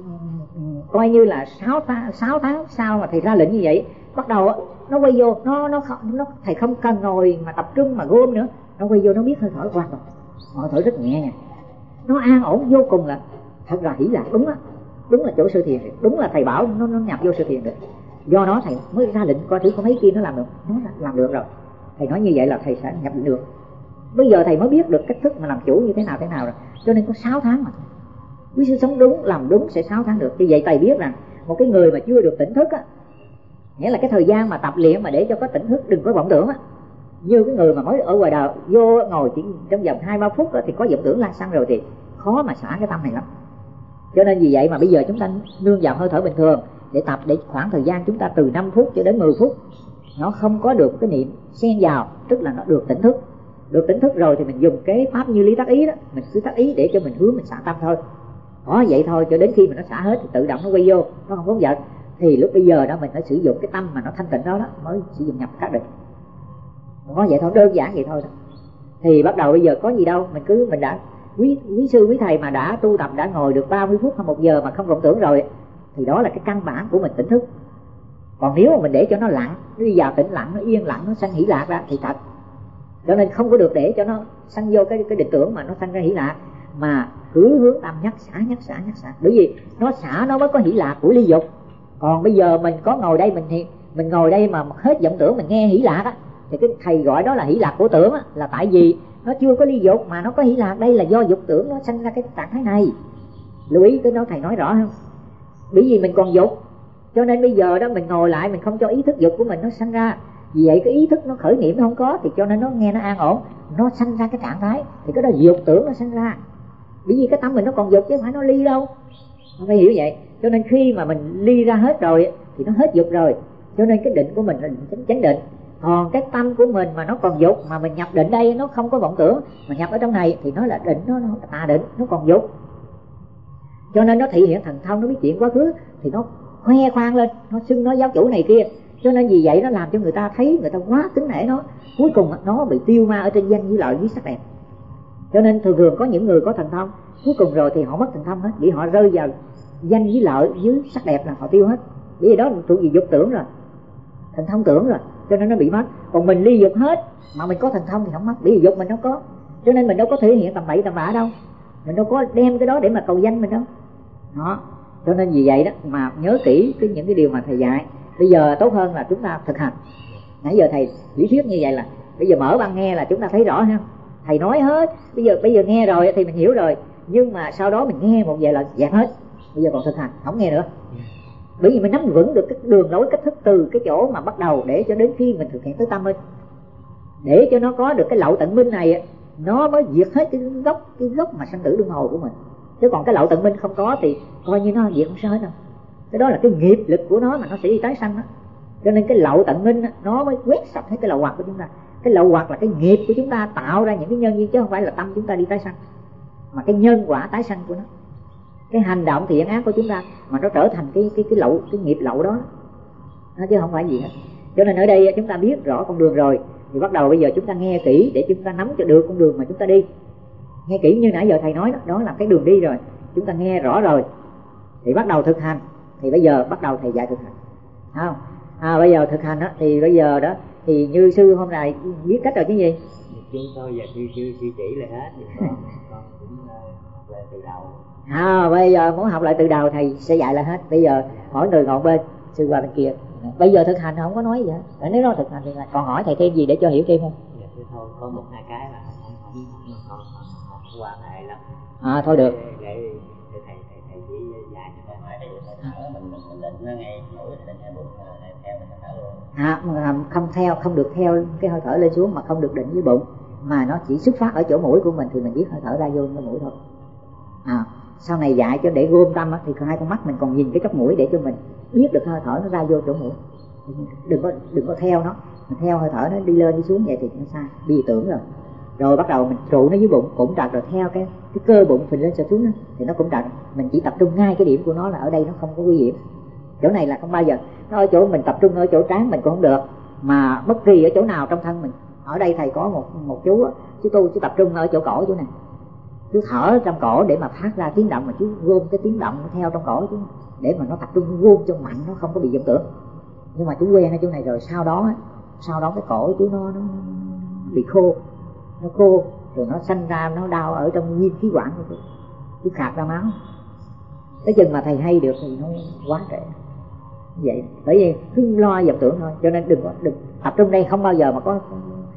S1: coi như là sáu tháng, sáu tháng sau mà thầy ra lệnh như vậy, bắt đầu nó quay vô, nó nó nó thầy không cần ngồi mà tập trung mà gom nữa, nó quay vô nó biết hơi thở hoàn toàn, hơi thở rất nhẹ nhàng, nó an ổn vô cùng. Là thật là hỷ lạc, đúng á, đúng là chỗ sơ thiền, đúng là thầy bảo nó nó nhập vô sơ thiền được. Do đó thầy mới ra lệnh coi thử có mấy kia nó làm được, nó làm được rồi. Thầy nói như vậy là thầy sẽ nhập định được. Bây giờ thầy mới biết được cách thức mà làm chủ như thế nào thế nào rồi. Cho nên có sáu tháng mà quý sư sống đúng, làm đúng sẽ sáu tháng được. Như vậy thầy biết rằng một cái người mà chưa được tỉnh thức á, nghĩa là cái thời gian mà tập luyện mà để cho có tỉnh thức, đừng có vọng tưởng á. Như cái người mà mới ở ngoài đời vô ngồi chỉ trong vòng hai ba phút á, thì có vọng tưởng lan xăng rồi thì khó mà xả cái tâm này lắm. Cho nên vì vậy mà bây giờ chúng ta nương vào hơi thở bình thường để tập, để khoảng thời gian chúng ta từ năm phút cho đến mười phút nó không có được cái niệm xen vào, tức là nó được tỉnh thức. Được tỉnh thức rồi thì mình dùng cái pháp như lý tác ý đó, mình cứ tác ý để cho mình hướng mình xả tâm thôi. Có vậy thôi, cho đến khi mà nó xả hết thì tự động nó quay vô, nó không có giận. Thì lúc bây giờ đó mình phải sử dụng cái tâm mà nó thanh tịnh đó đó mới sử dụng nhập các định. Có vậy thôi, đơn giản vậy thôi đó. Thì bắt đầu bây giờ có gì đâu, mình cứ mình đã quý quý sư quý thầy mà đã tu tập, đã ngồi được ba mươi phút hay một giờ mà không vọng tưởng rồi, thì đó là cái căn bản của mình tỉnh thức. Còn nếu mà mình để cho nó lặng, nó đi vào tĩnh lặng, nó yên lặng, nó sanh hỷ lạc ra thì thật. Cho nên không có được để cho nó sanh vô cái cái định tưởng mà nó sanh ra hỷ lạc, mà cứ hướng tâm nhắc xả nhắc xả nhắc xả. Bởi vì nó xả nó mới có hỷ lạc của ly dục. Còn bây giờ mình có ngồi đây, mình mình ngồi đây mà hết vọng tưởng, mình nghe hỷ lạc á, thì cái thầy gọi đó là hỷ lạc của tưởng á, là tại vì nó chưa có ly dục mà nó có hỷ lạc. Đây là do dục tưởng nó sanh ra cái trạng thái này. Lưu ý cái đó thầy nói rõ không? Bởi vì mình còn dục, cho nên bây giờ đó mình ngồi lại, mình không cho ý thức dục của mình nó sanh ra. Vì vậy cái ý thức nó khởi niệm nó không có, thì cho nên nó nghe nó an ổn, nó sanh ra cái trạng thái, thì cái đó dục tưởng nó sanh ra. Bởi vì cái tâm mình nó còn dục chứ không phải nó ly đâu, không phải hiểu vậy. Cho nên khi mà mình ly ra hết rồi thì nó hết dục rồi, cho nên cái định của mình là định chánh định. Còn cái tâm của mình mà nó còn dục, mà mình nhập định đây nó không có vọng tưởng, mà nhập ở trong này thì nó là định, nó, nó tà định, nó còn dục. Cho nên nó thị hiện thần thông, nó biết chuyện quá khứ thì nó khoe khoang lên, nó xưng nó giáo chủ này kia. Cho nên vì vậy nó làm cho người ta thấy, người ta quá kính nể nó. Cuối cùng nó bị tiêu ma ở trên danh với lợi với sắc đẹp. Cho nên thường thường có những người có thần thông, cuối cùng rồi thì họ mất thần thông hết, vì họ rơi vào danh với lợi với sắc đẹp là họ tiêu hết. Bởi vì đó là thuộc về dục tưởng rồi, thần thông tưởng rồi, cho nên nó bị mất. Còn mình ly dục hết mà mình có thần thông thì không mất, bởi vì dục mình đâu có. Cho nên mình đâu có thể hiện tầm bậy tầm bạ đâu, mình đâu có đem cái đó để mà cầu danh mình đâu. Đó, cho nên vì vậy đó mà nhớ kỹ cái những cái điều mà thầy dạy. Bây giờ tốt hơn là chúng ta thực hành. Nãy giờ thầy lý thuyết như vậy là bây giờ mở băng nghe là chúng ta thấy rõ ha. Thầy nói hết, bây giờ bây giờ nghe rồi thì mình hiểu rồi, nhưng mà sau đó mình nghe một vài lần dẹp hết. Bây giờ còn thực hành không nghe nữa, bởi vì mình nắm vững được cái đường lối cách thức từ cái chỗ mà bắt đầu để cho đến khi mình thực hiện tới tâm minh, để cho nó có được cái lậu tận minh này, nó mới diệt hết cái gốc cái gốc mà sanh tử luân hồi của mình. Chứ còn cái lậu tận minh không có thì coi như nó diệt không sao hết đâu. Cái đó là cái nghiệp lực của nó mà nó sẽ đi tái sanh đó. Cho nên cái lậu tận minh nó mới quét sạch hết cái lậu hoặc của chúng ta. Cái lậu hoặc là cái nghiệp của chúng ta tạo ra những cái nhân duyên, chứ không phải là tâm chúng ta đi tái sanh, mà cái nhân quả tái sanh của nó, cái hành động thiện ác của chúng ta mà nó trở thành cái cái cái lậu, cái nghiệp lậu đó, nó chứ không phải gì hết. Cho nên ở đây chúng ta biết rõ con đường rồi thì bắt đầu bây giờ chúng ta nghe kỹ để chúng ta nắm cho được con đường mà chúng ta đi. Nghe kỹ như nãy giờ thầy nói đó, đó là cái đường đi rồi, chúng ta nghe rõ rồi thì bắt đầu thực hành. Thì bây giờ bắt đầu thầy dạy thực hành, không? À, bây giờ thực hành đó thì bây giờ đó thì như sư hôm nay biết cách rồi chứ gì?
S2: Chúng tôi giờ sư sư sư chỉ là hết, con, con cũng học lại từ đầu.
S1: À, bây giờ muốn học lại từ đầu thầy sẽ dạy lại hết. Bây giờ mỗi người ngồi bên, sư qua bên kia. Bây giờ thực hành không có nói gì hết. Nếu nói thực hành thì là còn hỏi thầy thêm gì để cho hiểu thêm không?
S2: Dạ thôi, có một hai cái là không không không không quan hệ lắm.
S1: À thôi được.
S2: Để, để thầy thầy thầy chỉ dạy cho con hỏi. Bây giờ thầy thở mình mình mình định nó ngay mũi, mình định hai bụng theo mình thở luôn.
S1: À, không theo, không được theo cái hơi thở lên xuống, mà không được định với bụng, mà nó chỉ xuất phát ở chỗ mũi của mình thì mình biết hơi thở ra vô cái mũi thôi. À, sau này dạy cho để gom tâm á, thì hai con mắt mình còn nhìn cái chóp mũi để cho mình biết được hơi thở nó ra vô chỗ mũi. Đừng có đừng có theo nó, mình theo hơi thở nó đi lên đi xuống vậy thì nó sai, bị tưởng rồi. Rồi bắt đầu mình trụ nó dưới bụng cũng trật, rồi theo cái cái cơ bụng phình lên trở xuống đó, thì nó cũng trật. Mình chỉ tập trung ngay cái điểm của nó là ở đây, nó không có nguy hiểm. Chỗ này là không bao giờ nó ở chỗ mình tập trung ở chỗ trán mình cũng không được, mà bất kỳ ở chỗ nào trong thân mình. Ở đây thầy có một một chú chú tu chú tập trung ở chỗ cổ chỗ này, chú thở trong cổ để mà phát ra tiếng động, mà chú gom cái tiếng động theo trong cổ chú để mà nó tập trung gom cho mạnh, nó không có bị vọng tưởng. Nhưng mà chú quen ở chỗ này rồi, sau đó sau đó cái cổ chú nó nó bị khô, nó khô rồi nó sanh ra, nó đau ở trong nguyên khí quản của chú, chú khạc ra máu. Tới chừng mà thầy hay được thì nó quá trễ vậy. Bởi vì cứ lo vọng tưởng thôi, cho nên đừng có đừng tập trung đây, không bao giờ mà có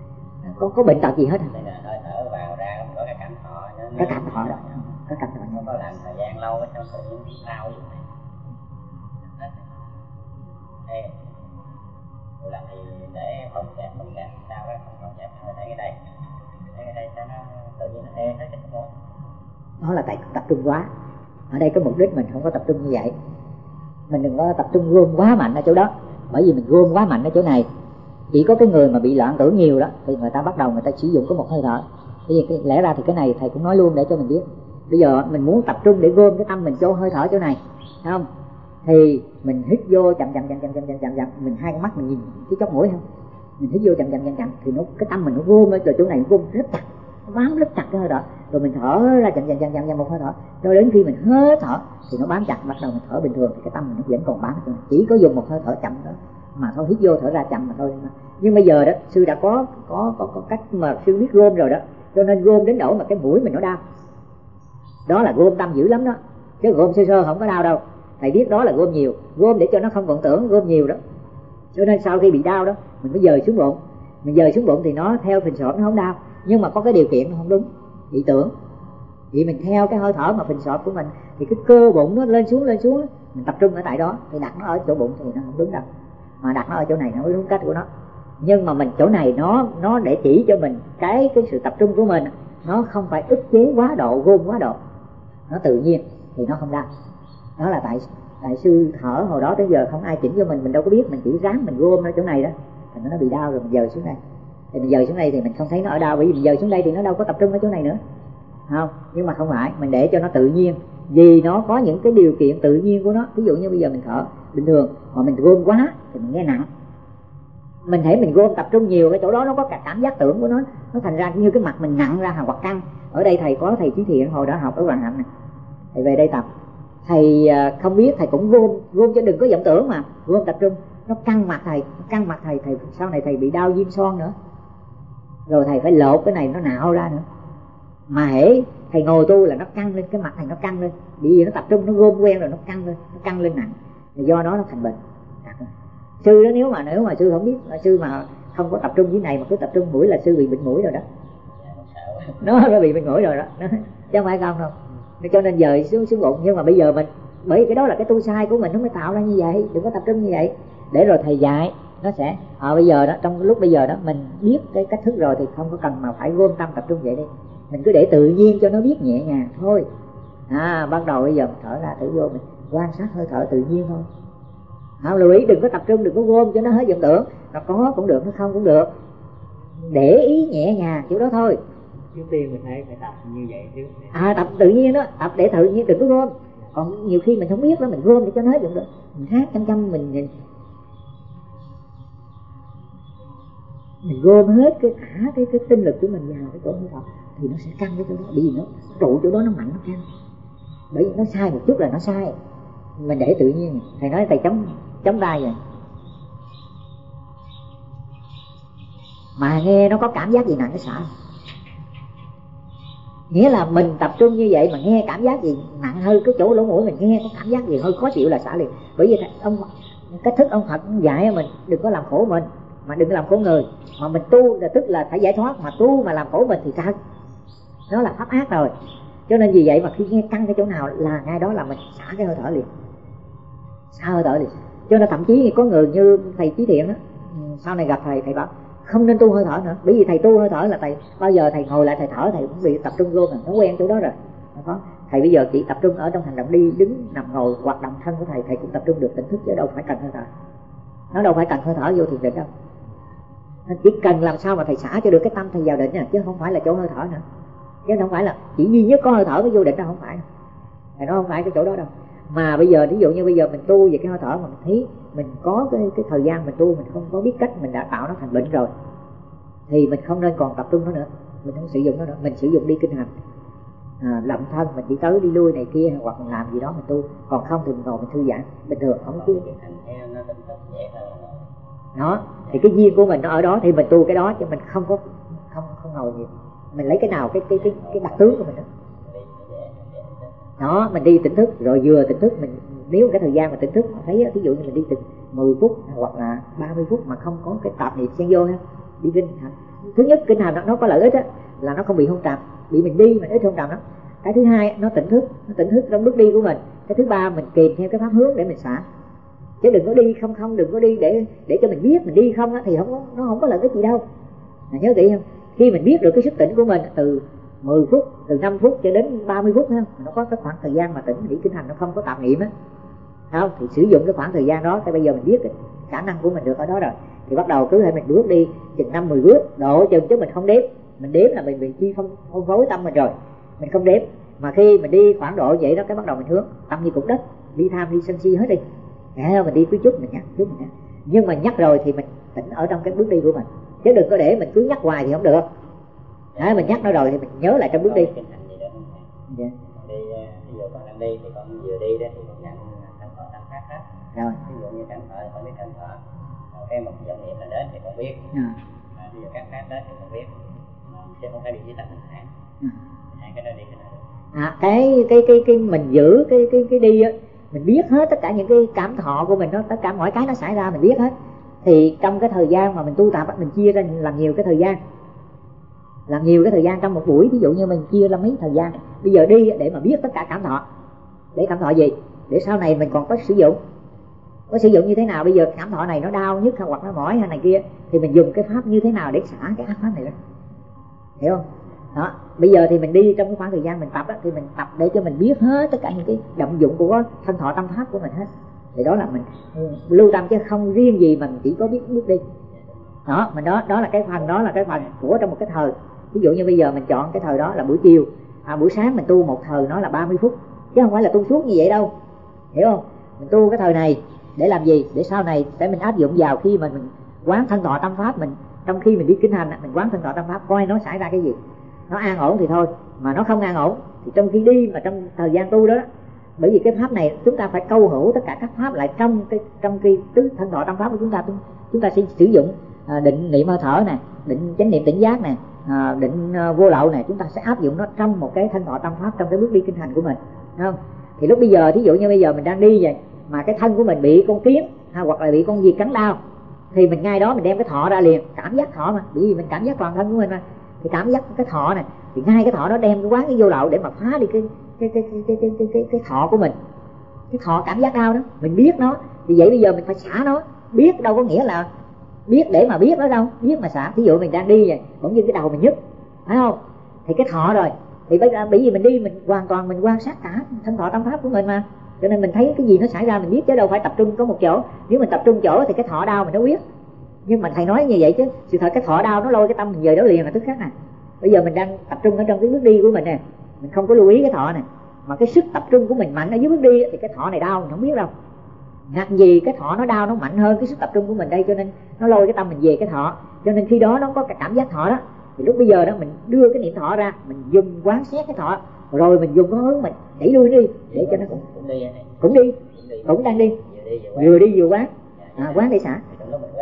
S1: có có bệnh tật gì hết.
S2: Hơi thở vào ra không có cái cảm thọ,
S1: cái cảm thọ đó, cái cảm thọ
S2: không có làm thời gian lâu sao tự nhiên bị đau vậy này. Rồi là thì để phòng kẹp phòng kẹp sao đó, phòng kẹp để cái đây, để cái đây cho nó tự nhiên nó ê hết cái môi.
S1: Đó là tại tập trung quá. Ở đây có mục đích mình không có tập trung như vậy. Mình đừng có tập trung gom quá mạnh ở chỗ đó, bởi vì mình gom quá mạnh ở chỗ này, chỉ có cái người mà bị loạn tưởng nhiều đó thì người ta bắt đầu người ta sử dụng có một hơi thở. Bởi vì lẽ ra thì cái này thầy cũng nói luôn để cho mình biết. Bây giờ mình muốn tập trung để gom cái tâm mình cho hơi thở chỗ này, thấy không? Thì mình hít vô chậm chậm chậm chậm chậm chậm chậm chậm, mình hai con mắt mình nhìn cái chóp mũi không? Mình hít vô chậm chậm chậm chậm thì nó cái tâm mình nó gom ở chỗ này, gom rất chặt, nó bám rất chặt cái hơi thở. Rồi mình thở ra chậm chậm chậm chậm một hơi thở, cho đến khi mình hết thở thì nó bám chặt, bắt đầu mình thở bình thường thì cái tâm mình nó vẫn còn bám chỗ này. Chỉ có dùng một hơi thở chậm đó mà thôi, hít vô thở ra chậm mà thôi. Nhưng bây giờ đó sư đã có có có, có cách mà sư biết gom rồi đó, cho nên gom đến nỗi mà cái mũi mình nó đau. Đó là gom tâm dữ lắm đó, chứ gom sơ sơ không có đau đâu. Thầy biết đó là gom nhiều, gom để cho nó không vọng tưởng, gom nhiều đó. Cho nên sau khi bị đau đó mình mới dời xuống bụng, mình dời xuống bụng thì nó theo phình sọt nó không đau. Nhưng mà có cái điều kiện nó không đúng, bị tưởng. Vì mình theo cái hơi thở mà phình sọt của mình thì cái cơ bụng nó lên xuống lên xuống, mình tập trung ở tại đó thì đặt nó ở chỗ bụng thì nó không đúng đâu, mà đặt nó ở chỗ này nó mới đúng cách của nó. Nhưng mà mình chỗ này nó nó để chỉ cho mình cái cái sự tập trung của mình, nó không phải ức chế quá độ, gom quá độ, nó tự nhiên thì nó không đau. Đó là tại tại sư thở hồi đó tới giờ không ai chỉnh cho mình, mình đâu có biết, mình chỉ ráng mình gom ở chỗ này đó, thành nó bị đau rồi mình dời xuống đây. Thì mình dời xuống đây thì mình không thấy nó ở đâu, bởi vì mình dời xuống đây thì nó đâu có tập trung ở chỗ này nữa, không? Nhưng mà không phải, mình để cho nó tự nhiên, vì nó có những cái điều kiện tự nhiên của nó. Ví dụ như bây giờ mình thở bình thường mà mình gom quá thì mình nghe nặng, mình thấy mình gom tập trung nhiều cái chỗ đó, nó có cả cảm giác tưởng của nó, nó thành ra như cái mặt mình nặng ra hoặc căng. Ở đây thầy có thầy Chí Thiện hồi đó học ở Hoàng Hạnh này, thầy về đây tập, thầy không biết thầy cũng gom gom cho đừng có vọng tưởng mà gom tập trung, nó căng mặt thầy, căng mặt thầy, thầy sau này thầy bị đau viêm son nữa, rồi thầy phải lột cái này nó nạo ra nữa. Mà hễ thầy ngồi tu là nó căng lên, cái mặt thầy nó căng lên, bởi vì nó tập trung, nó gom quen rồi nó căng lên, nó căng lên nặng, thì do đó nó thành bệnh. Sư đó nếu mà nếu mà sư không biết, sư mà không có tập trung dưới này mà cứ tập trung mũi là sư bị bệnh mũi rồi đó. Nó nó bị bệnh mũi rồi đó, nó, chứ không phải không đâu. Cho nên dời xuống xuống bụng. Nhưng mà bây giờ mình, bởi vì cái đó là cái tu sai của mình, nó mới tạo ra như vậy. Đừng có tập trung như vậy. Để rồi thầy dạy nó sẽ à, bây giờ đó, trong lúc bây giờ đó mình biết cái cách thức rồi thì không có cần mà phải gom tâm tập trung vậy đi. Mình cứ để tự nhiên cho nó biết nhẹ nhàng thôi. À, bắt đầu bây giờ mình thở ra thử vô, mình quan sát hơi thở tự nhiên thôi. À, lưu ý đừng có tập trung, đừng có gom cho nó hết vọng tưởng. Nó có cũng được, nó không cũng được. Để ý nhẹ nhàng chỗ đó thôi.
S2: Trước tiên mình phải phải tập như vậy trước.
S1: À, tập tự nhiên đó, tập để tự nhiên, đừng có gom. Còn nhiều khi mình không biết đó, mình gom để cho nó hết vọng tưởng. Mình hát chăm chăm mình mình gom hết cái cả cái cái tinh lực của mình vào cái chỗ hơi thở thì nó sẽ căng cái chỗ đó, bởi vì nó trụ chỗ đó nó mạnh, nó căng. Bởi vì nó sai một chút là nó sai. Mình để tự nhiên. Thầy nói thầy chống chống tay vậy mà nghe nó có cảm giác gì nặng cái xả, nghĩa là mình tập trung như vậy mà nghe cảm giác gì nặng hơn cái chỗ lỗ mũi, mình nghe có cảm giác gì hơi khó chịu là xả liền. Bởi vì ông cách thức ông Phật dạy mình đừng có làm khổ mình, mà đừng làm khổ người. Mà mình tu là tức là phải giải thoát, mà tu mà làm khổ mình thì sao? Nó là pháp ác rồi. Cho nên vì vậy mà khi nghe căng cái chỗ nào là ngay đó là mình xả cái hơi thở liền, xả hơi thở liền. Cho nên thậm chí có người như thầy Chí Thiện đó, sau này gặp thầy, thầy bảo không nên tu hơi thở nữa, bởi vì thầy tu hơi thở là thầy bao giờ thầy ngồi lại thầy thở thầy cũng bị tập trung luôn rồi, nó quen chỗ đó rồi. Đó. Thầy bây giờ chỉ tập trung ở trong hành động đi đứng nằm ngồi hoạt động thân của thầy, thầy cũng tập trung được tỉnh thức, chứ đâu phải cần hơi thở. Nó đâu phải cần hơi thở vô thiền định đâu. Chỉ cần làm sao mà thầy xả cho được cái tâm thầy vào định, chứ không phải là chỗ hơi thở nữa. Chứ không phải là chỉ duy nhất có hơi thở mới vô định đâu, không phải. Thầy nói không phải cái chỗ đó đâu. Mà bây giờ ví dụ như bây giờ mình tu về cái hơi thở mà mình thấy mình có cái cái thời gian mình tu mình không có biết cách, mình đã tạo nó thành bệnh rồi thì mình không nên còn tập trung nó nữa, mình không sử dụng nó nữa, mình sử dụng đi kinh hành, à, lậm thân mình đi tới đi lui này kia, hoặc mình làm gì đó mình tu. Còn không thì mình ngồi mình thư giãn bình thường, không có đó. Thì cái duyên của mình nó ở đó thì mình tu cái đó, chứ mình không có không không ngồi nhiều. Mình lấy cái nào cái cái cái cái đặc tướng của mình đó. Đó, mình đi tỉnh thức rồi vừa tỉnh thức mình, nếu cái thời gian mà tỉnh thức mà thấy ví dụ như mình đi từ mười phút hoặc là ba mươi phút mà không có cái tạp niệm xen vô ha, đi kinh hành. Thứ nhất kinh hành nó, nó có lợi ích á, là nó không bị hôn trầm, bị mình đi mình ít hôn trầm lắm. Cái thứ hai nó tỉnh thức, nó tỉnh thức trong bước đi của mình. Cái thứ ba mình kèm theo cái pháp hướng để mình xả. Chứ đừng có đi không không, đừng có đi để để cho mình biết mình đi không á, thì không có, nó không có lợi ích gì đâu. Mà nhớ kỹ không? Khi mình biết được cái sức tỉnh của mình từ mười phút, từ năm phút cho đến ba mươi phút ha, nó có cái khoảng thời gian mà tỉnh để kinh hành, nó không có tạp niệm á, không? Thì sử dụng cái khoảng thời gian đó, cái bây giờ mình biết cái khả năng của mình được ở đó rồi, thì bắt đầu cứให้mình bước đi chừng năm mười bước độ chừng, chứ mình không đếm. Mình đếm là mình bị chi phong phong phối tâm mình rồi, mình không đếm. Mà khi mình đi khoảng độ vậy đó, cái bắt đầu mình hướng tâm như cục đất, đi tham đi sân si hết đi. Để mình đi cứ chút mình nhắc, chút mình nhắc. Nhưng mà nhắc rồi thì mình tỉnh ở trong cái bước đi của mình, chứ đừng có để mình cứ nhắc hoài thì không được. Đấy, mình nhắc nó rồi thì mình nhớ lại trong bước đi.
S2: Dạ. Đi, ví dụ con đang đi thì con vừa đi đó thì con nhận thân thọ tâm pháp hết.
S1: Rồi.
S2: Ví dụ như thân thọ thì con biết thân thọ, cái một vọng niệm là đến thì con biết. À. À, ví dụ các pháp đến thì con biết, mà chứ không phải đi với tâm mình hạn. À. Hai cái đó đi cái nào được.
S1: À, cái cái cái cái mình giữ cái cái cái đi á, mình biết hết tất cả những cái cảm thọ của mình đó, tất cả mọi cái nó xảy ra mình biết hết. Thì trong cái thời gian mà mình tu tập mình chia ra làm nhiều cái thời gian. Làm nhiều cái thời gian trong một buổi, ví dụ như mình chia ra mấy thời gian. Bây giờ đi để mà biết tất cả cảm thọ. Để cảm thọ gì? Để sau này mình còn có sử dụng. Có sử dụng như thế nào? Bây giờ cảm thọ này nó đau nhất hoặc nó mỏi hay này kia, thì mình dùng cái pháp như thế nào để xả cái ác pháp này ra. Hiểu không? Đó. Bây giờ thì mình đi trong cái khoảng thời gian mình tập á, thì mình tập để cho mình biết hết tất cả những cái động dụng của thân thọ tâm pháp của mình hết. Thì đó là mình lưu tâm, chứ không riêng gì mình chỉ có biết bước đi. Đó, mình đó đó là cái phần đó là cái phần của trong một cái thời. Ví dụ như bây giờ mình chọn cái thời đó là buổi chiều, à, buổi sáng mình tu một thời nó là ba mươi phút, chứ không phải là tu suốt như vậy đâu, hiểu không? Mình tu cái thời này để làm gì? Để sau này để mình áp dụng vào khi mà mình quán thân thọ tâm pháp mình, trong khi mình đi kinh hành mình quán thân thọ tâm pháp coi nó xảy ra cái gì. Nó an ổn thì thôi, mà nó không an ổn thì trong khi đi mà trong thời gian tu đó, bởi vì cái pháp này chúng ta phải câu hữu tất cả các pháp lại trong cái trong cái tứ thân thọ tâm pháp của chúng ta. Chúng ta sẽ sử dụng à, định niệm hơi thở nè, định chánh niệm tỉnh giác nè, à, định à, vô lậu nè, chúng ta sẽ áp dụng nó trong một cái thân thọ tâm pháp trong cái bước đi kinh hành của mình, đúng không? Thì lúc bây giờ thí dụ như bây giờ mình đang đi vậy mà cái thân của mình bị con kiến ha, hoặc là bị con gì cắn đau, thì mình ngay đó mình đem cái thọ ra liền, cảm giác thọ mà, bởi vì mình cảm giác toàn thân của mình mà, thì cảm giác cái thọ này, thì ngay cái thọ đó đem cái quán cái vô lậu để mà phá đi cái cái cái cái cái cái cái, cái, cái thọ của mình, cái thọ cảm giác đau đó, mình biết nó, thì vậy bây giờ mình phải xả nó. Biết đâu có nghĩa là biết để mà biết nó đâu, biết mà xả. Ví dụ mình đang đi vậy, bỗng nhiên cái đầu mình nhức, phải không? Thì cái thọ rồi, thì bây giờ bởi vì mình đi mình hoàn toàn mình quan sát cả thân thọ tâm pháp của mình mà, cho nên mình thấy cái gì nó xảy ra mình biết, chứ đâu phải tập trung có một chỗ. Nếu mình tập trung chỗ thì cái thọ đau mình đâu biết. Nhưng mà thầy nói như vậy chứ sự thật cái thọ đau nó lôi cái tâm mình về đó liền là tức khắc nè. Bây giờ mình đang tập trung ở trong cái bước đi của mình nè, mình không có lưu ý cái thọ này, mà cái sức tập trung của mình mạnh ở dưới bước đi thì cái thọ này đau mình không biết đâu. Ngặt gì cái thọ nó đau nó mạnh hơn cái sức tập trung của mình đây, cho nên nó lôi cái tâm mình về cái thọ. Cho nên khi đó nó có cái cảm giác thọ đó, thì lúc bây giờ đó mình đưa cái niệm thọ ra, mình dùng quán xét cái thọ, rồi mình dùng cái hướng mình đẩy lui đi để cho nó cũng cũng đi cũng đi cũng đang đi vừa đi vừa quán, à, quán để xả.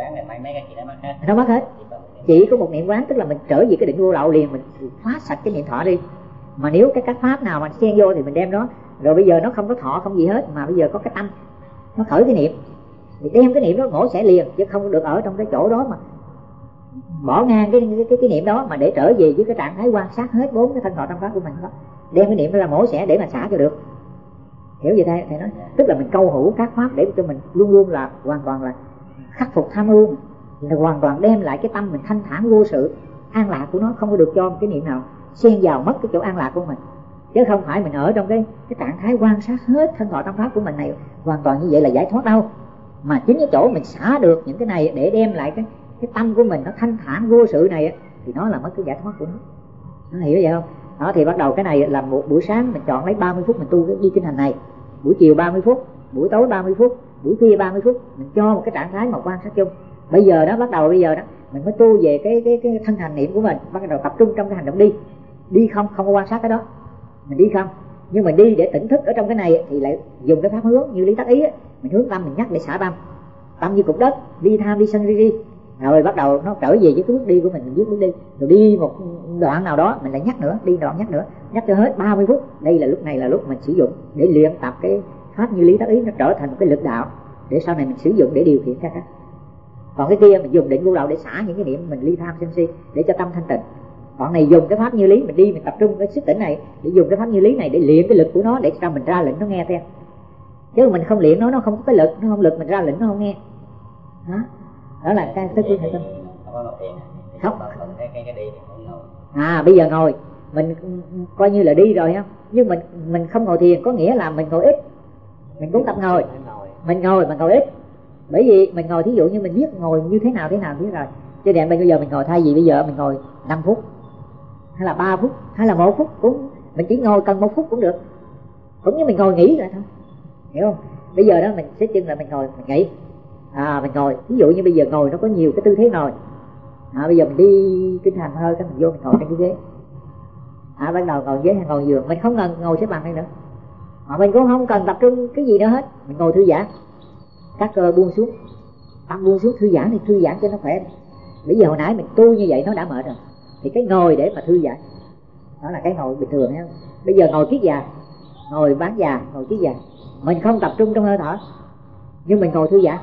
S1: Nó mất hết, chỉ có một niệm quán, tức là mình trở về cái định vô lậu liền, mình phá sạch cái niệm thọ đi. Mà nếu cái các pháp nào mà xen vô thì mình đem nó, rồi bây giờ nó không có thọ không gì hết, mà bây giờ có cái tâm nó khởi cái niệm, thì đem cái niệm đó mổ xẻ liền, chứ không được ở trong cái chỗ đó mà bỏ ngang cái cái cái, cái niệm đó, mà để trở về với cái trạng thái quan sát hết bốn cái thân thọ tâm pháp của mình đó, đem cái niệm đó ra mổ xẻ để mà xả cho được. Hiểu vậy thầy thầy nói, tức là mình câu hữu các pháp để cho mình luôn luôn là hoàn toàn là khắc phục tham ưu, là hoàn toàn đem lại cái tâm mình thanh thản vô sự an lạc của nó, không có được cho một cái niệm nào xen vào mất cái chỗ an lạc của mình. Chứ không phải mình ở trong cái cái trạng thái quan sát hết thân thọ tâm pháp của mình này hoàn toàn như vậy là giải thoát đâu, mà chính cái chỗ mình xả được những cái này để đem lại cái cái tâm của mình nó thanh thản vô sự này thì nó là mất cái giải thoát của nó. Nó hiểu vậy không? Đó, thì bắt đầu cái này là một buổi sáng mình chọn lấy ba mươi phút mình tu cái đi kinh hành này, buổi chiều ba mươi phút, buổi tối ba mươi phút, buổi khuya ba mươi phút, mình cho một cái trạng thái mà quan sát chung. Bây giờ đó bắt đầu bây giờ đó mình mới tu về cái cái cái thân hành niệm của mình, bắt đầu tập trung trong cái hành động đi. Đi không không có quan sát cái đó, mình đi không, nhưng mà đi để tỉnh thức ở trong cái này thì lại dùng cái pháp hướng như lý tác ý ấy. Mình hướng tâm mình nhắc để xả tâm, tâm như cục đất, đi tham đi sân đi đi, rồi bắt đầu nó trở về với cái bước đi của mình, mình biết bước đi, rồi đi một đoạn nào đó mình lại nhắc nữa, đi đoạn nhắc nữa, nhắc cho hết ba mươi phút. Đây là lúc này là lúc mình sử dụng để luyện tập cái pháp như lý tác ý, nó trở thành một cái lực đạo để sau này mình sử dụng để điều khiển các cách. Còn cái kia mình dùng định vô lậu để xả những cái niệm mình ly tham sân si để cho tâm thanh tịnh. Còn này dùng cái pháp như lý, mình đi mình tập trung cái sức tỉnh này để dùng cái pháp như lý này để luyện cái lực của nó, để cho mình ra lệnh nó nghe theo. Chứ mình không luyện nó, nó không có cái lực, nó không lực mình ra lệnh nó không nghe. Đó, đó là cái thức của hệ tâm. Không. À bây giờ ngồi mình coi như là đi rồi không, nhưng mình mình không ngồi thiền có nghĩa là mình ngồi ít, mình cũng tập ngồi, mình ngồi mà ngồi ít. Bởi vì mình ngồi thí dụ như mình biết ngồi như thế nào thế nào biết rồi. Chứ đèn bây giờ mình ngồi thay vì bây giờ mình ngồi năm phút hay là ba phút hay là một phút cũng mình chỉ ngồi cần một phút cũng được, cũng như mình ngồi nghỉ lại thôi, hiểu không? Bây giờ đó mình xếp chân là mình ngồi mình nghỉ, à mình ngồi ví dụ như bây giờ ngồi nó có nhiều cái tư thế ngồi, à bây giờ mình đi kinh hành hơi cái mình vô mình ngồi trên cái ghế, à bắt đầu ngồi ghế hay ngồi giường, mình không cần ngồi xếp bằng đây nữa, mà mình cũng không cần tập trung cái gì nữa hết, mình ngồi thư giãn, các cơ buông xuống, tâm buông xuống, thư giãn thì thư giãn cho nó khỏe. Bây giờ hồi nãy mình tu như vậy nó đã mệt rồi, thì cái ngồi để mà thư giãn đó là cái ngồi bình thường ha. Bây giờ ngồi kiết già, ngồi bán già, ngồi kiết già, mình không tập trung trong hơi thở, nhưng mình ngồi thư giãn,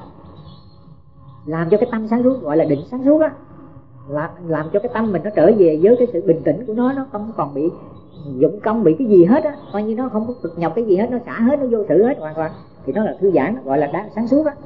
S1: làm cho cái tâm sáng suốt, gọi là định sáng suốt á, làm, làm cho cái tâm mình nó trở về với cái sự bình tĩnh của nó, nó không còn bị dụng công bị cái gì hết á, coi như nó không có cực nhọc cái gì hết, nó xả hết, nó vô sự hết hoàn toàn, thì nó là thư giãn, gọi là đáng sáng suốt á.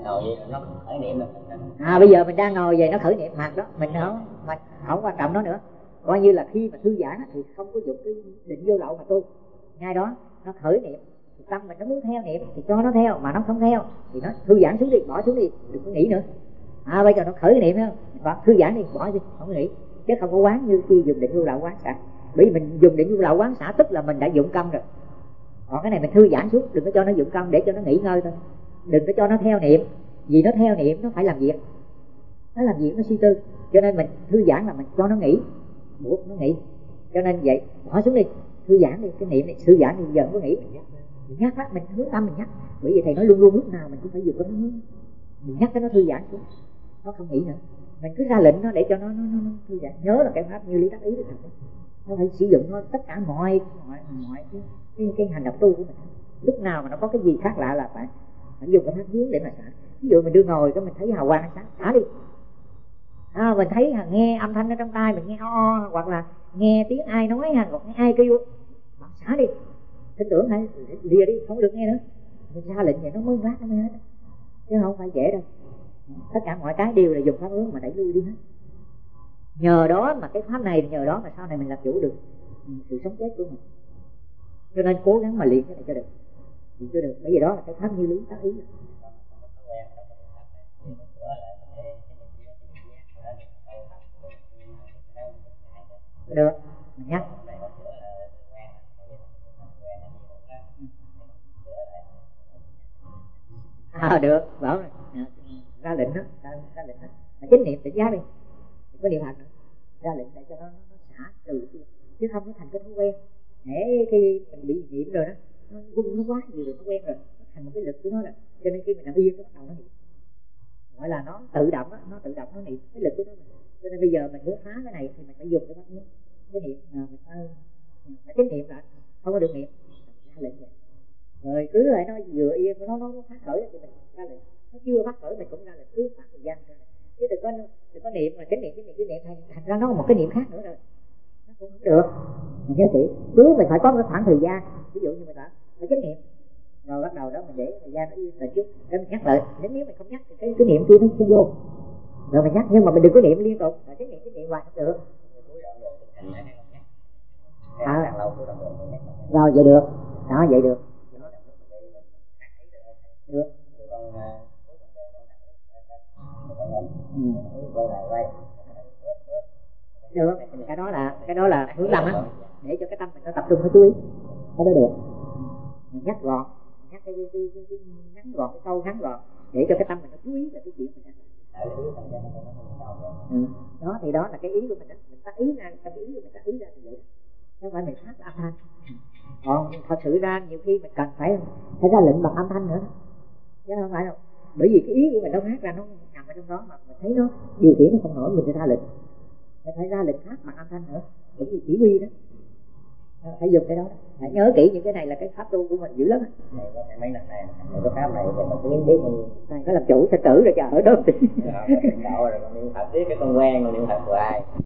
S1: À bây giờ mình đang ngồi vậy nó khởi niệm mặt đó, mình không mình không quan trọng nó nữa, coi như là khi mà thư giãn thì không có dụng cái định vô lậu mà tu, ngay đó nó khởi niệm, thì tâm mình nó muốn theo niệm thì cho nó theo, mà nó không theo thì nó thư giãn xuống đi, bỏ xuống đi, đừng có nghĩ nữa. À bây giờ nó khởi cái niệm đó, còn thư giãn đi, bỏ đi, không nghĩ, chứ không có quán như khi dùng định vô lậu quán xả. Bởi vì mình dùng định vô lậu quán xả tức là mình đã dụng công rồi. Còn cái này mình thư giãn xuống, đừng có cho nó dụng công, để cho nó nghỉ ngơi thôi, đừng có cho nó theo niệm, vì nó theo niệm nó phải làm việc, nó làm việc nó suy tư, cho nên mình thư giãn là mình cho nó nghỉ, buộc nó nghỉ. Cho nên vậy, bỏ xuống đi, thư giãn đi, cái niệm này thư giãn đi, giờ không có nghỉ, mình nhắc đó, mình hướng tâm mình nhắc. Bởi vì thầy nói luôn luôn lúc nào mình cũng phải dùng cái nó hướng, mình nhắc cái nó thư giãn xuống, nó không nghĩ nữa, mình cứ ra lệnh nó để cho nó nó, nó, nó thư giãn. Nhớ là cái pháp như lý tác ý được, nó phải sử dụng nó tất cả mọi mọi mọi cái, cái, cái hành động tu của mình. Lúc nào mà nó có cái gì khác lạ là phải phải dùng cái pháp hướng để mà xả. Ví dụ mình đưa ngồi cái mình thấy hào quang sáng, xả đi. À, mình thấy nghe âm thanh ở trong tai mình nghe o o, hoặc là nghe tiếng ai nói hoặc nghe ai kêu, bạn xả đi. Tin tưởng hãy lìa đi, không được nghe nữa. Mình ra lệnh vậy nó mới lát nó mới hết, chứ không phải dễ đâu. Tất cả mọi cái đều là dùng pháp hướng mà đẩy lui đi hết. Nhờ đó mà cái pháp này, nhờ đó mà sau này mình làm chủ được sự sống chết của mình. Cho nên cố gắng mà luyện cái này cho được, luyện cho được. Bởi vì đó là cái pháp như lý tác ý. Được, mình nhắc. À được, bảo rồi. À, ra lệnh đó, ra, ra lệnh đó. Mà chánh niệm tỉnh giác đi, đừng có niệm hành nữa. Ra lệnh để cho nó, nó, nó xả từ kia, chứ không nó thành cái thói quen. Để khi mình bị niệm rồi đó, nó vung nó quá nhiều rồi, nó quen rồi, nó thành một cái lực của nó rồi. Cho nên khi mình làm yên nó bắt đầu nó niệm, gọi là nó tự động đó, nó tự động nó niệm cái lực của nó. Cho nên bây giờ mình muốn phá cái này thì mình phải dùng cái pháp hướng, cái niệm à, mình phải phải chánh niệm lại, không có được niệm, ra lệnh vậy. Rồi cứ lại nó vừa yên nó nó nó phát khởi thì mình ra lệnh, nó chưa phát khởi mình cũng ra lệnh, cứ phát thời gian ra lệnh. Chứ đừng có đừng có niệm mà chánh niệm chánh niệm chánh niệm thành thành ra nó một cái niệm khác nữa rồi, nó cũng không được. Mình nhớ kỹ, cứ mình phải có cái khoảng thời gian, ví dụ như mình đã phải chánh niệm rồi bắt đầu đó mình để thời gian nó yên lại chút để mình nhắc lại. Nếu nếu mình không nhắc thì cái cái niệm kia nó sẽ vô, rồi mình nhắc, nhưng mà mình đừng có niệm liên tục, rồi chánh niệm chánh niệm hoài không được. À, rồi vậy được, đó vậy được, được. Ừ. Được, cái đó là cái đó là hướng tâm á, để cho cái tâm mình nó tập trung nó chú ý, cái đó được. Mình nhắc gọn, nhắc cái, cái, cái, cái, cái ngắn gọn, cái câu ngắn gọn để cho cái tâm mình nó chú ý là cái chuyện mình đang làm. Ừ. Đó thì đó là cái ý của mình đó, mình tác ý ra, cái ý của mình tác ý ra thì vậy, không phải mình phát âm thanh. Còn thật sự ra nhiều khi mình cần phải phải ra lệnh bằng âm thanh nữa, chứ không phải đâu. Bởi vì cái ý của mình nó phát ra nó nằm ở trong đó mà mình thấy nó điều khiển nó không nổi, mình sẽ ra lệnh, mình phải ra lệnh phát bằng âm thanh nữa, bởi vì chỉ huy đó. Phải dùng cái đó, phải nhớ kỹ những cái này là cái pháp tu của mình dữ lắm.
S2: Này có mấy lần này, cái pháp này thì mình cũng biết bao nhiêu.
S1: Này có làm chủ sẽ tử rồi chờ ở đó.
S2: Rồi, rồi còn niệm Phật tiếp cái con quen, còn niệm Phật hoài.